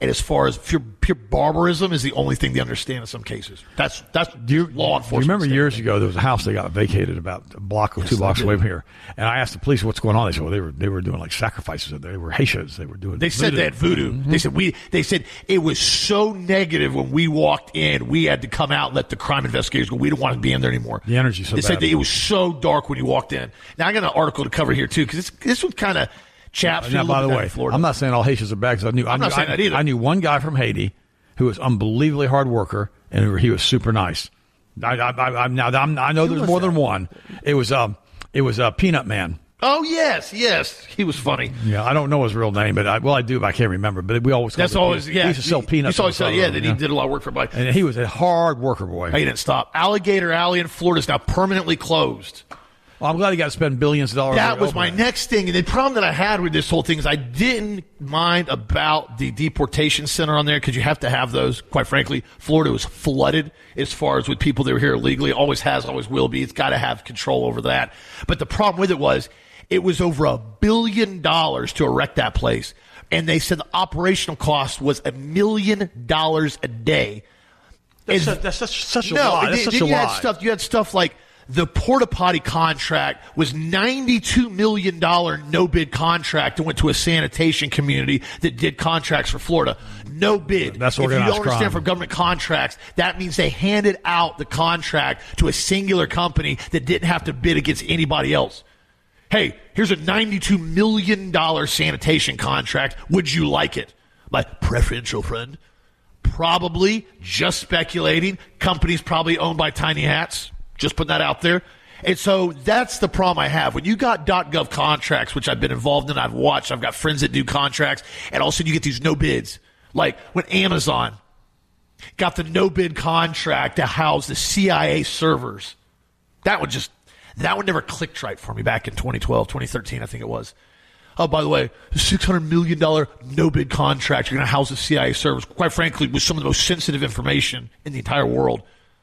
And as far as pure, pure barbarism is the only thing they understand in some cases. That's that's Do you, law enforcement. Do you remember standard. years ago there was a house that got vacated about a block or Yes, two blocks I away do. from here, and I asked the police what's going on. They said, well, they were they were doing like sacrifices. They were Haitians. They were doing. They said voodoo. they had voodoo. Mm-hmm. They said we. They said it was so negative when we walked in. We had to come out and let the crime investigators go. We don't want to be in there anymore. The energy's so They bad. said that it was so dark when you walked in. Now I got an article to cover here too because this one kind of chaps. Now, you a by the little bit down way, in Florida. I'm not saying all Haitians are bad because I knew. I I'm knew, not saying I, that either. I knew one guy from Haiti who was unbelievably hard worker, and he was super nice. I, I, I, I'm now I'm, I know there's was more that? than one. It was um, it was uh, Peanut Man. Oh yes, yes, he was funny. Yeah, I don't know his real name, but I, well, I do, but I can't remember. But we always That's called it always peanut. yeah. He used to sell He- peanuts. He always on said the yeah side that of he the road, did a lot of work for everybody. And he was a hard worker, boy. He didn't stop. Alligator Alley in Florida is now permanently closed. Well, I'm glad he got to spend billions of dollars. That to was open my it. next thing. And the problem that I had with this whole thing is I didn't mind about the deportation center on there because you have to have those. Quite frankly, Florida was flooded as far as with people that were here illegally. Always has, always will be. It's got to have control over that. But the problem with it was it was over a billion dollars to erect that place. And they said the operational cost was a million dollars a day. That's, And- a, that's such, such a no, lie. and That's then, such then a you lie. had stuff. You had stuff like the porta potty contract was ninety-two million dollars no bid contract and went to a sanitation community that did contracts for Florida. No bid. That's if you organized don't understand crime. for government contracts, that means they handed out the contract to a singular company that didn't have to bid against anybody else. Hey, here's a ninety-two million dollars sanitation contract. Would you like it? My preferential friend. Probably, just speculating. Companies probably owned by tiny hats. Just putting that out there. And so that's the problem I have. When you got .gov contracts, which I've been involved in, I've watched, I've got friends that do contracts, and all of a sudden you get these no bids. Like when Amazon got the no bid contract to house the C I A servers. That one just, that one never clicked right for me back in twenty twelve, twenty thirteen, I think it was. Oh, by the way, a six hundred million dollars no-bid contract. You're going to house the C I A servers. Quite frankly, with some of the most sensitive information in the entire world.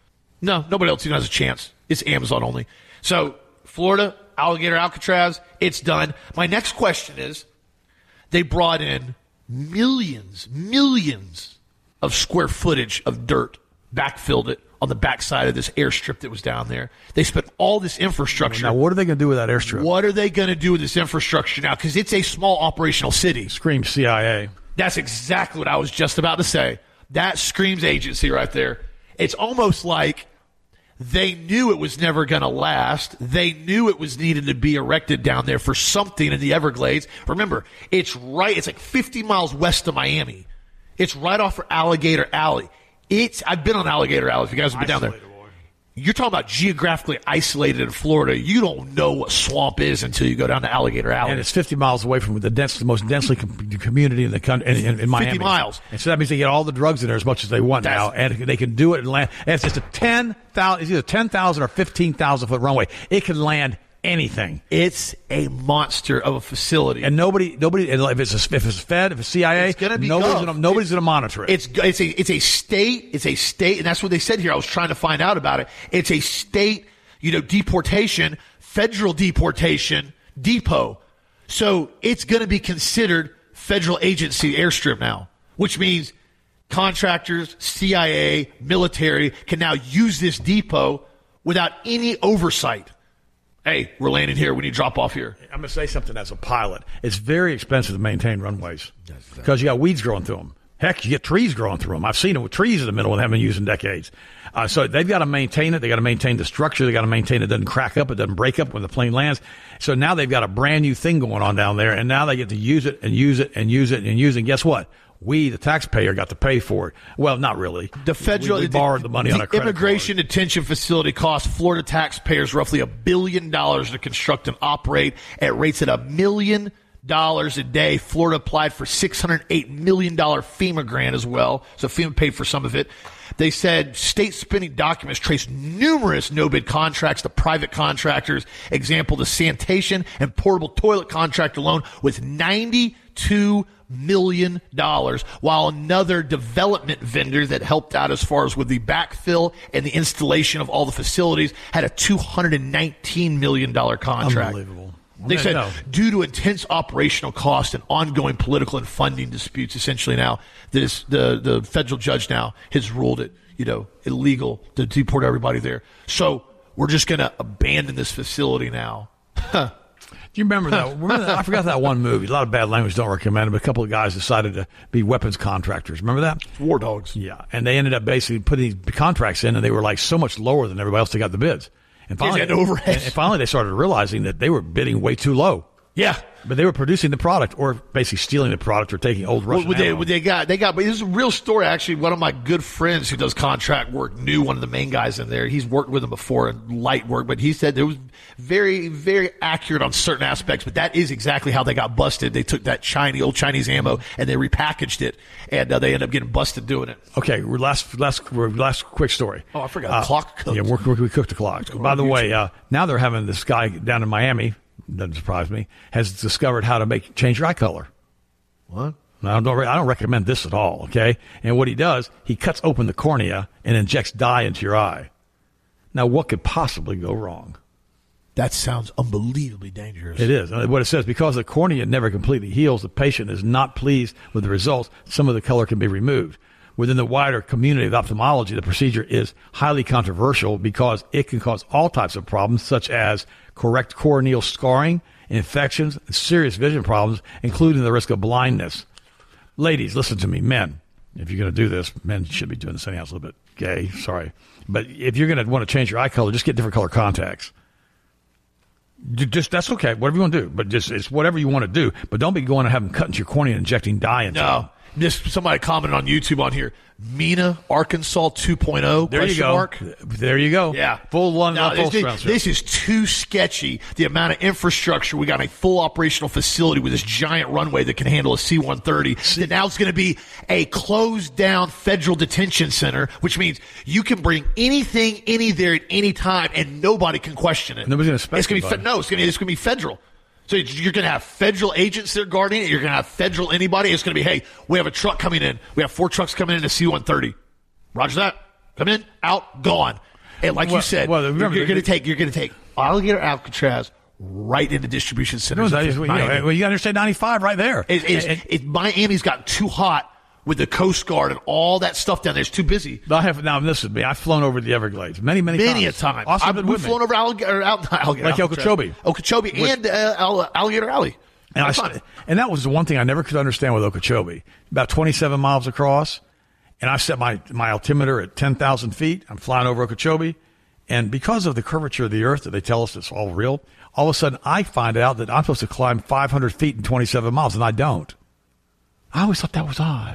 No, nobody else even has a chance. It's Amazon only. So, Florida, Alligator Alcatraz, it's done. My next question is, they brought in millions, millions of square footage of dirt, backfilled it on the backside of this airstrip that was down there. They spent all this infrastructure. Now, what are they going to do with that airstrip? What are they going to do with this infrastructure now? Because it's a small operational city. Scream C I A. That's exactly what I was just about to say. That screams agency right there. It's almost like they knew it was never going to last. They knew it was needed to be erected down there for something in the Everglades. Remember, it's right, it's like fifty miles west of Miami. It's right off of Alligator Alley. It's, I've been on Alligator Alley, if you guys have been down there. You're talking about geographically isolated in Florida. You don't know what swamp is until you go down to Alligator Alley. And it's fifty miles away from the, dense, the most densely com- community in the country, in, in, in Miami. fifty miles. And so that means they get all the drugs in there as much as they want That's- now, and they can do it and land. And it's just a ten thousand, it's either ten thousand or fifteen thousand foot runway. It can land anything. It's a monster of a facility. And nobody, nobody, and if it's a, if it's Fed, if it's C I A, It's gonna be nobody's gov. gonna, nobody's going to monitor it. It's it's a it's a state it's a state and that's what they said here. I was trying to find out about it. It's a state, you know, deportation, federal deportation depot. So it's going to be considered federal agency airstrip now, which means contractors, C I A, military can now use this depot without any oversight. Hey, we're landing here. We need to drop off here. I'm going to say something as a pilot. It's very expensive to maintain runways because you got weeds growing through them. Heck, you get trees growing through them. I've seen it with trees in the middle that haven't been used in decades. Uh, so they've got to maintain it. They got to maintain the structure. They got to maintain it doesn't crack up. It doesn't break up when the plane lands. So now they've got a brand new thing going on down there, and now they get to use it and use it and use it and use it. And guess what? We, the taxpayer, got to pay for it. Well, not really. The federal we, we borrowed the money the on a credit immigration card. detention facility cost Florida taxpayers roughly a billion dollars to construct and operate at rates at a million dollars a day. Florida applied for six hundred eight million dollars FEMA grant as well, so FEMA paid for some of it. They said state spending documents trace numerous no-bid contracts to private contractors. Example, the sanitation and portable toilet contract alone with ninety-two million dollars, while another development vendor that helped out as far as with the backfill and the installation of all the facilities had a two hundred nineteen million dollars contract. Unbelievable. They Yeah, said, no. due to intense operational cost and ongoing political and funding disputes, essentially now, this the, the federal judge now has ruled it, you know, illegal to deport everybody there. So we're just going to abandon this facility now. Do you remember that? Remember that? I forgot that one movie. A lot of bad language, don't recommend it, but a couple of guys decided to be weapons contractors. Remember that? War dogs. Yeah. And they ended up basically putting these contracts in, and they were like so much lower than everybody else that got the bids. And finally, had overhead. and finally they started realizing that they were bidding way too low. Yeah. But they were producing the product or basically stealing the product or taking old Russian Well, they, ammo. they got, they got, but this is a real story. Actually, one of my good friends who does contract work knew one of the main guys in there. He's worked with him before in light work, but he said it was very, very accurate on certain aspects. But that is exactly how they got busted. They took that Chinese, old Chinese ammo and they repackaged it, and uh, they ended up getting busted doing it. Okay, we're last, last, we're last quick story. Oh, I forgot. Uh, Clock cooked. Yeah, we're, we're, we cooked the clock. go By on the way, YouTube. uh, now they're having this guy down in Miami, doesn't surprise me, has discovered how to make change your eye color. What? Now, I don't, re- I don't recommend this at all, okay? And what he does, he cuts open the cornea and injects dye into your eye. Now, what could possibly go wrong? That sounds unbelievably dangerous. It is. And what it says, because the cornea never completely heals, the patient is not pleased with the results. Some of the color can be removed. Within the wider community of ophthalmology, the procedure is highly controversial because it can cause all types of problems, such as correct corneal scarring, infections, and serious vision problems, including the risk of blindness. Ladies, listen to me. Men, if you're going to do this, men should be doing this anyhow. It's a little bit gay, sorry. But if you're going to want to change your eye color, just get different color contacts. Just that's okay, whatever you want to do. But just it's whatever you want to do. But don't be going and having cut into your cornea and injecting dye into No. them. Just somebody commented on YouTube on here. Mina, Arkansas two point oh. There you question go. Mark. There you go. Yeah. Full one, No, full this, surround this, this is too sketchy. The amount of infrastructure. We got a full operational facility with this giant runway that can handle a C one thirty. That now it's going to be a closed down federal detention center, which means you can bring anything, any there at any time, and nobody can question it. Nobody's gonna inspect It's going it, to be fe- bud. no. It's going to it's going to be federal. So you're going to have federal agents there guarding it. You're going to have federal anybody. It's going to be, hey, we have a truck coming in. We have four trucks coming in, a C one thirty. Roger that. Come in, out, gone. And like Well- you said, well, you're, remember, you're going to the- take you're going to take Alligator Alcatraz right into distribution No, centers. that in is, you know, Miami. well, you understand ninety-five right there. It- it's- And- it- Miami's gotten too hot with the Coast Guard and all that stuff down there. It's too busy. I have now. This is me. I've flown over the Everglades many, many, Many times. a time. Also, I've been we've with me. flown over Alligator, out, Alligator Like Alcatraz. Okeechobee. Okeechobee and uh, Al- Alligator Alley. And, I, That's fun. and that was the one thing I never could understand with Okeechobee. About twenty-seven miles across, and I set my, my altimeter at ten thousand feet. I'm flying over Okeechobee, and because of the curvature of the earth that they tell us it's all real, all of a sudden I find out that I'm supposed to climb five hundred feet in twenty-seven miles, and I don't. I always thought that was odd.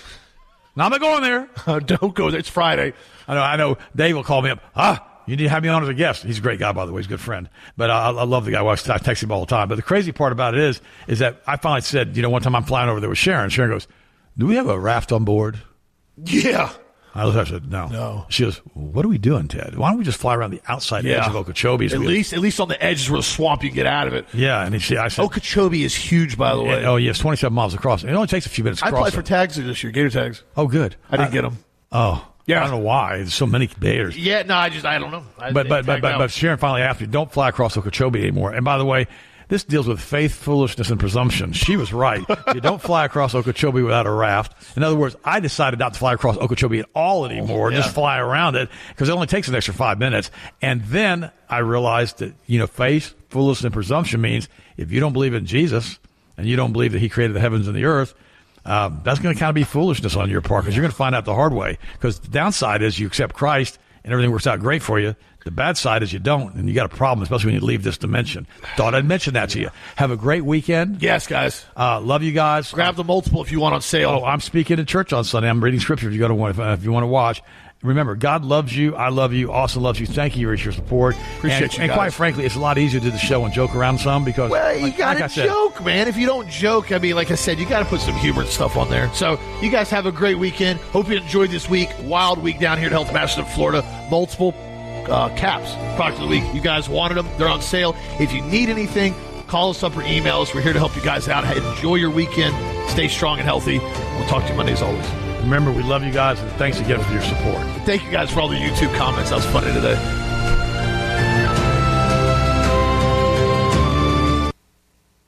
Now I'm not going there. Uh, don't go there. It's Friday. I know. I know. Dave will call me up. Ah, you need to have me on as a guest. He's a great guy, by the way. He's a good friend. But I, I love the guy. I text him all the time. But the crazy part about it is, is that I finally said, you know, one time I'm flying over there with Sharon. Sharon goes, "Do we have a raft on board?" Yeah. I looked at her, I said, "No." No. She goes, "What are we doing, Ted? Why don't we just fly around the outside edge of Okeechobee?" At We- least, at least on the edges where the swamp, you can get out of it. yeah. And he, I said, Okeechobee is huge, by the way. "Oh yes, twenty-seven miles across. It only takes a few minutes to I cross." applied for it. tags this year, Gator tags. Oh, good. I didn't get them. Oh, Yeah. I don't know why. There's so many Gators. Yeah, no, I just, I don't know. I, But they but but tagged but, out. but Sharon finally asked me, "Don't fly across Okeechobee anymore." And by the way, this deals with faith, foolishness, and presumption. She was right. You don't fly across Okeechobee without a raft. In other words, I decided not to fly across Okeechobee at all anymore. Yeah. Just fly around it because it only takes an extra five minutes. And then I realized that, you know, faith, foolishness, and presumption means if you don't believe in Jesus and you don't believe that he created the heavens and the earth, um, that's going to kind of be foolishness on your part because you're going to find out the hard way. Because the downside is you accept Christ and everything works out great for you. The bad side is you don't, and you got a problem, especially when you leave this dimension. Thought I'd mention that to you. Have a great weekend. yes, guys. Uh, love you guys. Grab the multiple if you want on sale. Oh, I'm speaking at church on Sunday. I'm reading scripture if you go to one, if, uh, if you want to watch. Remember, God loves you. I love you. Austin loves you. Thank you for your support. Appreciate and, you And guys. quite frankly, it's a lot easier to do the show and joke around some because, Well, you like, gotta like I said, joke, man. If you don't joke, I mean, like I said, you gotta put some humor and stuff on there. So, you guys have a great weekend. Hope you enjoyed this week. Wild week down here at Health Master of Florida. Multiple uh, caps, product of the week. You guys wanted them. They're on sale. If you need anything, call us up or email us. We're here to help you guys out. Enjoy your weekend. Stay strong and healthy. We'll talk to you Monday as always. remember, we love you guys, and thanks again for your support. Thank you guys for all the YouTube comments. That was funny today.